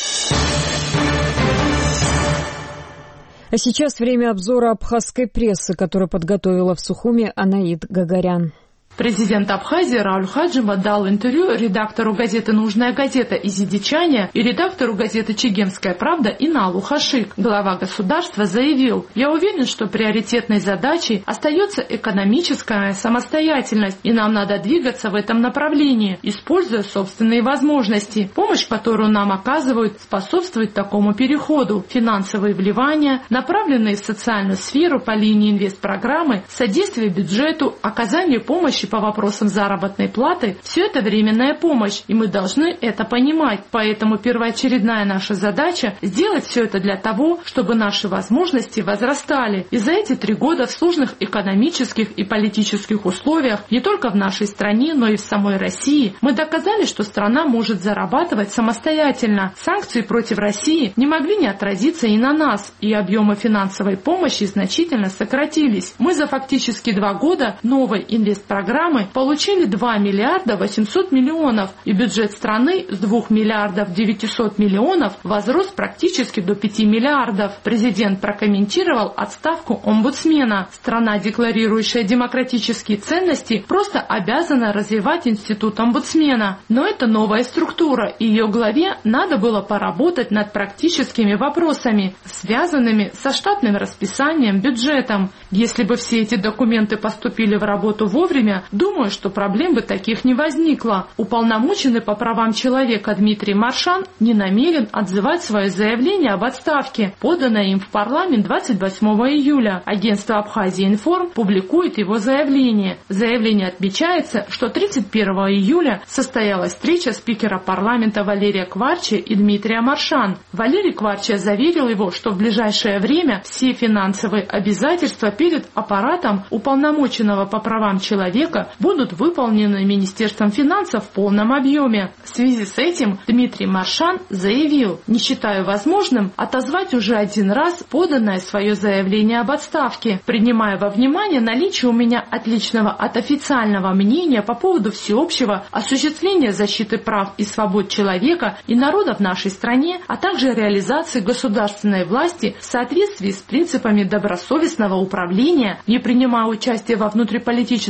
А сейчас время обзора абхазской прессы, которую подготовила в Сухуми Анаид Гагарян. Президент Абхазии Рауль Хаджима дал интервью редактору газеты «Нужная газета» Изидичане и редактору газеты «Чегемская правда» Иналу Хашик. Глава государства заявил: «Я уверен, что приоритетной задачей остается экономическая самостоятельность, и нам надо двигаться в этом направлении, используя собственные возможности. Помощь, которую нам оказывают, способствует такому переходу. Финансовые вливания, направленные в социальную сферу по линии инвестпрограммы, содействие бюджету, оказание помощи по вопросам заработной платы – все это временная помощь, и мы должны это понимать. Поэтому первоочередная наша задача – сделать все это для того, чтобы наши возможности возрастали. И за эти три года в сложных экономических и политических условиях не только в нашей стране, но и в самой России мы доказали, что страна может зарабатывать самостоятельно. Санкции против России не могли не отразиться и на нас, и объемы финансовой помощи значительно сократились. Мы за фактически два года новой инвестпрограммы получили два миллиарда восемьсот миллионов, и бюджет страны с двух миллиардов девятисот миллионов возрос практически до пяти миллиардов. Президент прокомментировал отставку омбудсмена. Страна, декларирующая демократические ценности, просто обязана развивать институт омбудсмена. Но это новая структура, и ее главе надо было поработать над практическими вопросами, связанными со штатным расписанием, бюджетом. Если бы все эти документы поступили в работу вовремя, думаю, что проблем бы таких не возникло. Уполномоченный по правам человека Дмитрий Маршан не намерен отзывать свое заявление об отставке, поданное им в парламент двадцать восьмого июля. Агентство Абхазия Информ публикует его заявление. В заявлении отмечается, что тридцать первого июля состоялась встреча спикера парламента Валерия Кварча и Дмитрия Маршан. Валерий Кварча заверил его, что в ближайшее время все финансовые обязательства перед аппаратом уполномоченного по правам человека будут выполнены Министерством финансов в полном объеме. В связи с этим Дмитрий Маршан заявил: «Не считаю возможным отозвать уже один раз поданное свое заявление об отставке, принимая во внимание наличие у меня отличного от официального мнения по поводу всеобщего осуществления защиты прав и свобод человека и народа в нашей стране, а также реализации государственной власти в соответствии с принципами добросовестного управления, не принимая участия во внутриполитической конкуренции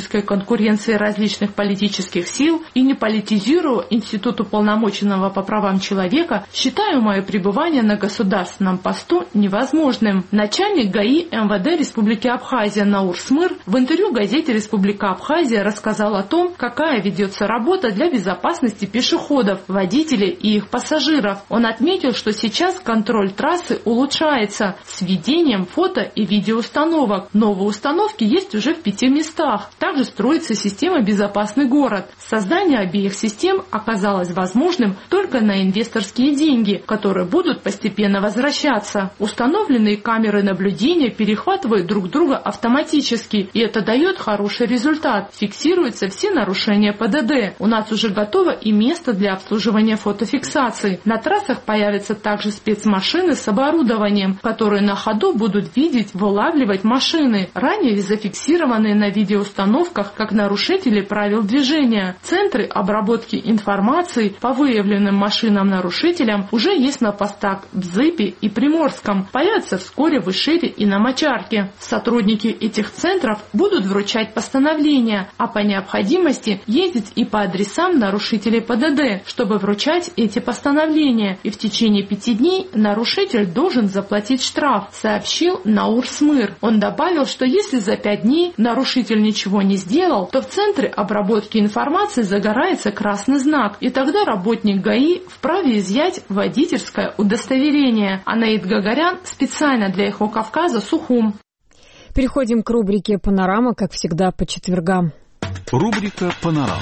конкуренции различных политических сил и не политизирую Институт уполномоченного по правам человека, считаю мое пребывание на государственном посту невозможным. Начальник ГАИ МВД Республики Абхазия Наур Смыр в интервью газете «Республика Абхазия» рассказал о том, какая ведется работа для безопасности пешеходов, водителей и их пассажиров. Он отметил, что сейчас контроль трассы улучшается с введением фото- и видеоустановок. Новые установки есть уже в пяти местах. Также строится система «Безопасный город». Создание обеих систем оказалось возможным только на инвесторские деньги, которые будут постепенно возвращаться. Установленные камеры наблюдения перехватывают друг друга автоматически, и это дает хороший результат. Фиксируются все нарушения ПДД. У нас уже готово и место для обслуживания фотофиксации. На трассах появятся также спецмашины с оборудованием, которые на ходу будут видеть, вылавливать машины, ранее зафиксированные на видеоустановках как нарушители правил движения. Центры обработки информации по выявленным машинам-нарушителям уже есть на постах в Зыпе и Приморском. Появятся вскоре в Ишире и на Мочарке. Сотрудники этих центров будут вручать постановления, а по необходимости ездить и по адресам нарушителей ПДД, чтобы вручать эти постановления. И в течение пяти дней нарушитель должен заплатить штраф, сообщил Наур Смыр. Он добавил, что если за пять дней нарушитель ничего не сделал, то в центре обработки информации загорается красный знак, и тогда работник ГАИ вправе изъять водительское удостоверение. Анаид Гагарян специально для Эхо Кавказа, Сухум. Переходим к рубрике «Панорама», как всегда, по четвергам. Рубрика «Панорама».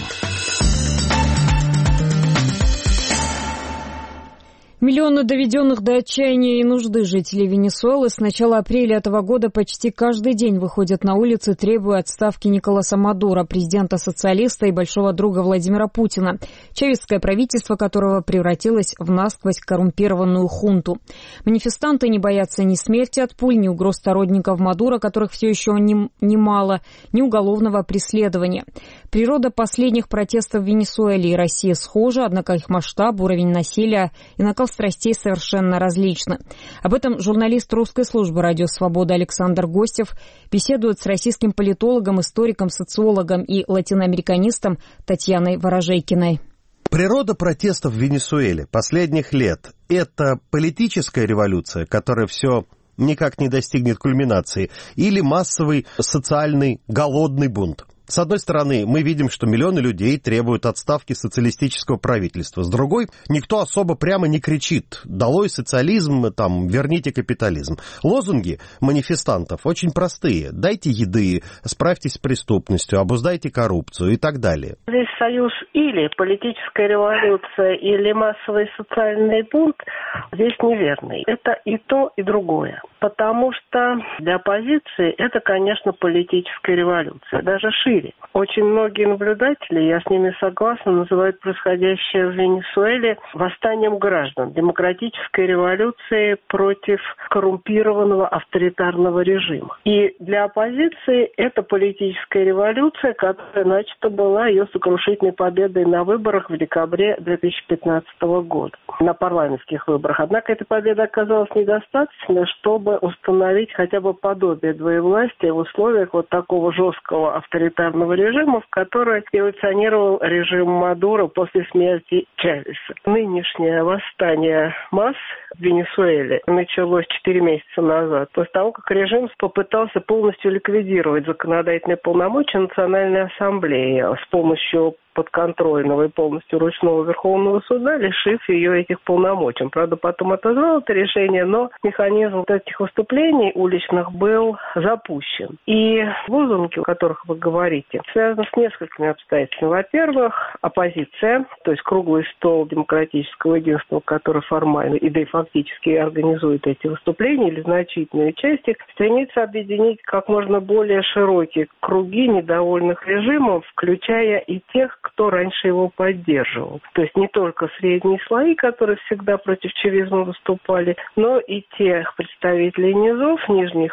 Миллионы доведенных до отчаяния и нужды жителей Венесуэлы с начала апреля этого года почти каждый день выходят на улицы, требуя отставки Николаса Мадуро, президента-социалиста и большого друга Владимира Путина, чавесское правительство которого превратилось в насквозь коррумпированную хунту. Манифестанты не боятся ни смерти от пуль, ни угроз сторонников Мадуро, которых все еще немало, ни уголовного преследования. Природа последних протестов в Венесуэле и России схожа, однако их масштаб, уровень насилия и накал страстей совершенно различны. Об этом журналист русской службы «Радио Свобода» Александр Гостев беседует с российским политологом, историком, социологом и латиноамериканистом Татьяной Ворожейкиной. Природа протестов в Венесуэле последних лет – это политическая революция, которая все никак не достигнет кульминации, или массовый социальный голодный бунт. С одной стороны, мы видим, что миллионы людей требуют отставки социалистического правительства. С другой, никто особо прямо не кричит «долой социализм», там, «верните капитализм». Лозунги манифестантов очень простые. Дайте еды, справьтесь с преступностью, обуздайте коррупцию и так далее. Здесь союз или политическая революция, или массовый социальный бунт здесь неверный. Это и то, и другое. Потому что для оппозиции это, конечно, политическая революция, даже шире. Очень многие наблюдатели, я с ними согласна, называют происходящее в Венесуэле восстанием граждан, демократической революцией против коррумпированного авторитарного режима. И для оппозиции это политическая революция, которая начата была ее сокрушительной победой на выборах в декабре две тысячи пятнадцатого года, на парламентских выборах. Однако эта победа оказалась недостаточной, чтобы установить хотя бы подобие двоевластия в условиях вот такого жесткого авторитарного режима, в который эволюционировал режим Мадуро после смерти Чавеса. Нынешнее восстание масс в Венесуэле началось четыре месяца назад, после того, как режим попытался полностью ликвидировать законодательные полномочия Национальной Ассамблеи с помощью подконтрольного и полностью ручного Верховного суда, лишив ее этих полномочий. Правда, потом отозвал это решение, но механизм этих выступлений уличных был запущен. И лозунги, о которых вы говорите, связаны с несколькими обстоятельствами. Во-первых, оппозиция, то есть круглый стол демократического единства, который формально и да и фактически организует эти выступления или значительную часть их, стремится объединить как можно более широкие круги недовольных режимом, включая и тех, кто раньше его поддерживал. То есть не только средние слои, которые всегда против чавизма выступали, но и тех представителей низов, нижних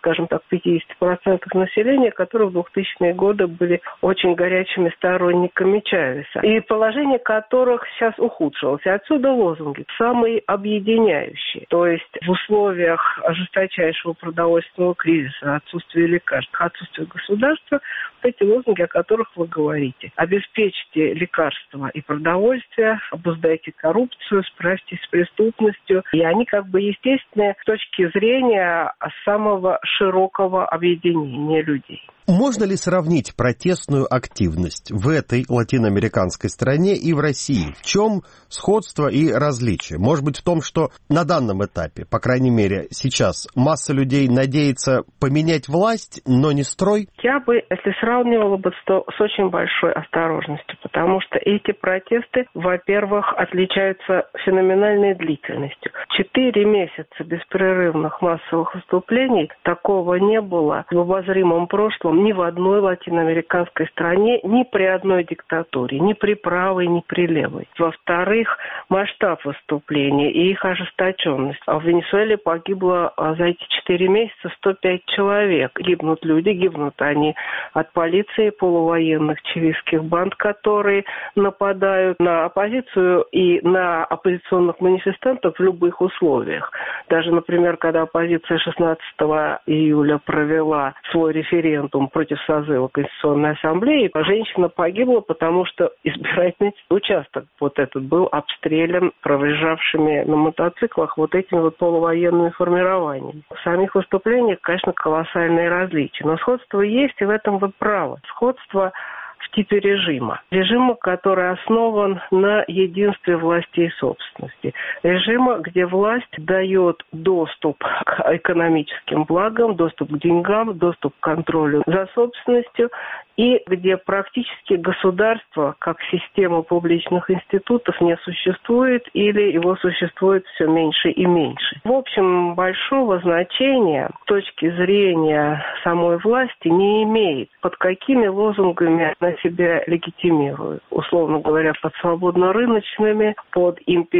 скажем так, пятьдесят процентов населения, которые в двухтысячные годы были очень горячими сторонниками Чавеса, и положение которых сейчас ухудшилось. И отсюда лозунги, самые объединяющие. То есть в условиях жесточайшего продовольственного кризиса, отсутствия лекарств, отсутствия государства, вот эти лозунги, о которых вы говорите. Обеспечьте лекарства и продовольствие, обуздайте коррупцию, справьтесь с преступностью. И они как бы естественны с точки зрения самого широкого объединения людей. Можно ли сравнить протестную активность в этой латиноамериканской стране и в России? В чем сходство и различие? Может быть, в том, что на данном этапе, по крайней мере, сейчас масса людей надеется поменять власть, но не строй? Я бы, если сравнивала бы, то с очень большой осторожностью, потому что эти протесты, во-первых, отличаются феноменальной длительностью. Четыре месяца беспрерывных массовых выступлений, такого не было в обозримом прошлом ни в одной латиноамериканской стране, ни при одной диктатуре, ни при правой, ни при левой. Во-вторых, масштаб выступлений и их ожесточенность. А в Венесуэле погибло за эти четыре месяца сто пять человек. Гибнут люди, гибнут они от полиции, полувоенных чивистских банд, которые нападают на оппозицию и на оппозиционных манифестантов в любых условиях. Даже, например, когда оппозиция шестнадцатого июля провела свой референдум против созыва Конституционной Ассамблеи, женщина погибла, потому что избирательный участок вот этот был обстрелян проезжавшими на мотоциклах вот этими вот полувоенными формированиями. В самих выступлениях, конечно, колоссальные различия, но сходство есть, и в этом вы правы. Сходство в типе режима. Режима, который основан на единстве власти и собственности. Режима, где власть дает доступ к экономическим благам, доступ к деньгам, доступ к контролю за собственностью, и где практически государство, как система публичных институтов, не существует или его существует все меньше и меньше. В общем, большого значения с точки зрения самой власти не имеет, под какими лозунгами она себя легитимирует. Условно говоря, под свободно-рыночными, под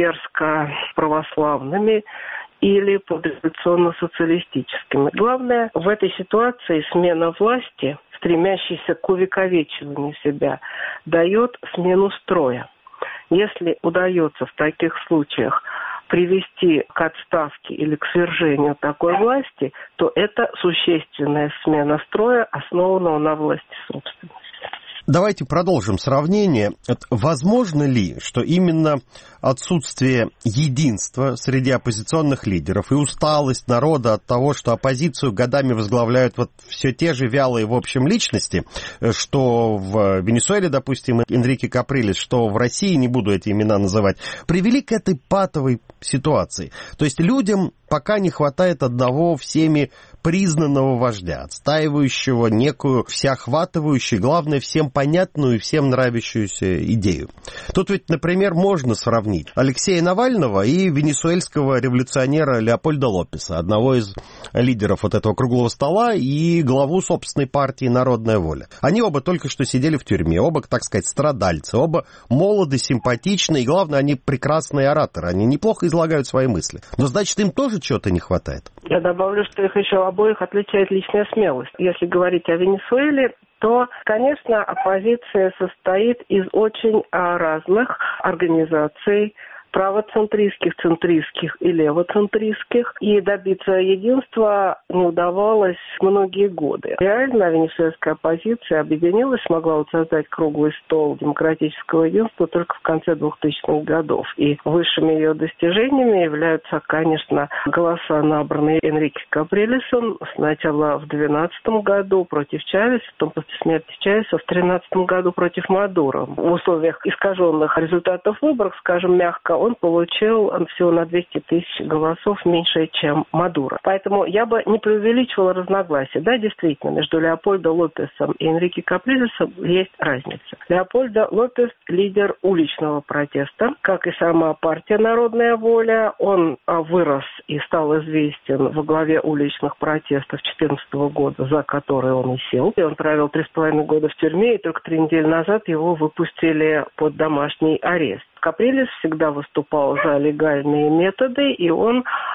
имперско-православными или под революционно-социалистическими. Главное, в этой ситуации смена власти, стремящийся к увековечиванию себя, дает смену строя. Если удается в таких случаях привести к отставке или к свержению такой власти, то это существенная смена строя, основанного на власти собственности. Давайте продолжим сравнение. Возможно ли, что именно отсутствие единства среди оппозиционных лидеров и усталость народа от того, что оппозицию годами возглавляют вот все те же вялые, в общем, личности, что в Венесуэле, допустим, Энрике Каприлес, что в России, не буду эти имена называть, привели к этой патовой ситуации? То есть людям пока не хватает одного всеми признанного вождя, отстаивающего некую всеохватывающую, главное, всем понятную и всем нравящуюся идею. Тут ведь, например, можно сравнить Алексея Навального и венесуэльского революционера Леопольда Лопеса, одного из лидеров вот этого круглого стола и главу собственной партии «Народная воля». Они оба только что сидели в тюрьме, оба, так сказать, страдальцы, оба молоды, симпатичны, и, главное, они прекрасные ораторы, они неплохо излагают свои мысли. Но, значит, им тоже чего-то не хватает. Я добавлю, что их еще обоих отличает личная смелость. Если говорить о Венесуэле, то, конечно, оппозиция состоит из очень разных организаций, правоцентристских, центристских и левоцентристских, и добиться единства не удавалось многие годы. Реально венесуэльская оппозиция объединилась, смогла вот создать круглый стол демократического единства только в конце двухтысячных годов. И высшими ее достижениями являются, конечно, голоса, набранные Энрике Каприлесом сначала в две тысячи двенадцатом году против Чавеса, потом после смерти Чавеса в две тысячи тринадцатом году против Мадуро. В условиях искаженных результатов выборов, скажем мягко, он получил всего на двести тысяч голосов меньше, чем Мадуро. Поэтому я бы не преувеличивала разногласия. Да, действительно, между Леопольдо Лопесом и Энрике Каприлесом есть разница. Леопольдо Лопес – лидер уличного протеста, как и сама партия «Народная воля». Он вырос и стал известен во главе уличных протестов две тысячи четырнадцатого года, за который он и сел. И он провел три с половиной года в тюрьме, и только три недели назад его выпустили под домашний арест. Каприлес всегда выступал за легальные методы, и он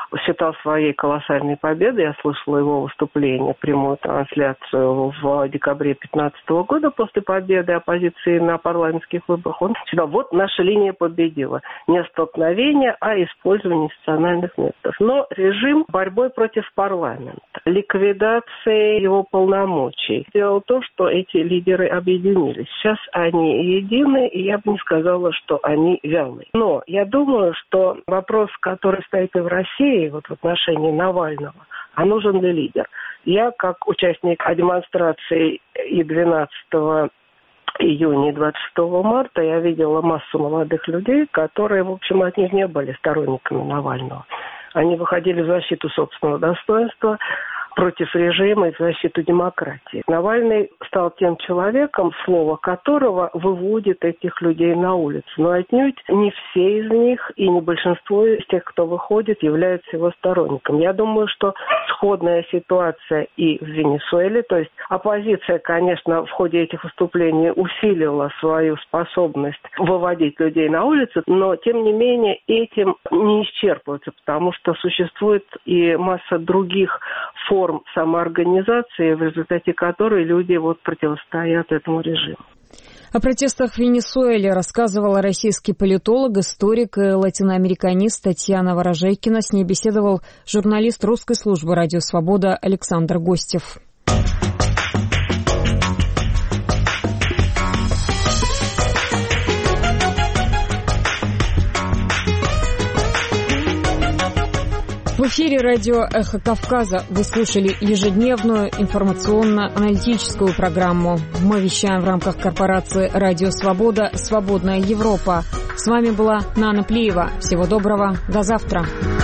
считал своей колоссальной победой. Я слышала его выступление, прямую трансляцию в декабре две тысячи пятнадцатого года после победы оппозиции на парламентских выборах. Он считал, вот наша линия победила. Не столкновение, а использование институциональных методов. Но режим борьбой против парламента, ликвидацией его полномочий сделал то, что эти лидеры объединились. Сейчас они едины, и я бы не сказала, что они вялые. Но я думаю, что вопрос, который стоит и в России, вот в отношении Навального, а нужен ли лидер? Я, как участник демонстрации и двенадцатого июня и двадцать шестого марта, я видела массу молодых людей, которые, в общем, от них не были сторонниками Навального. Они выходили в защиту собственного достоинства, против режима и в защиту демократии. Навальный стал тем человеком, слово которого выводит этих людей на улицу. Но отнюдь не все из них и не большинство из тех, кто выходит, являются его сторонниками. Я думаю, что сходная ситуация и в Венесуэле. То есть оппозиция, конечно, в ходе этих выступлений усилила свою способность выводить людей на улицу, но, тем не менее, этим не исчерпывается, потому что существует и масса других форм самоорганизации, в результате которой люди вот противостоят этому режиму. О протестах в Венесуэле рассказывала российский политолог, историк и латиноамериканист Татьяна Ворожейкина. С ней беседовал журналист русской службы «Радио Свобода» Александр Гостев. В эфире радио «Эхо Кавказа» вы слушали ежедневную информационно-аналитическую программу. Мы вещаем в рамках корпорации «Радио Свобода. Свободная Европа». С вами была Нана Плиева. Всего доброго. До завтра.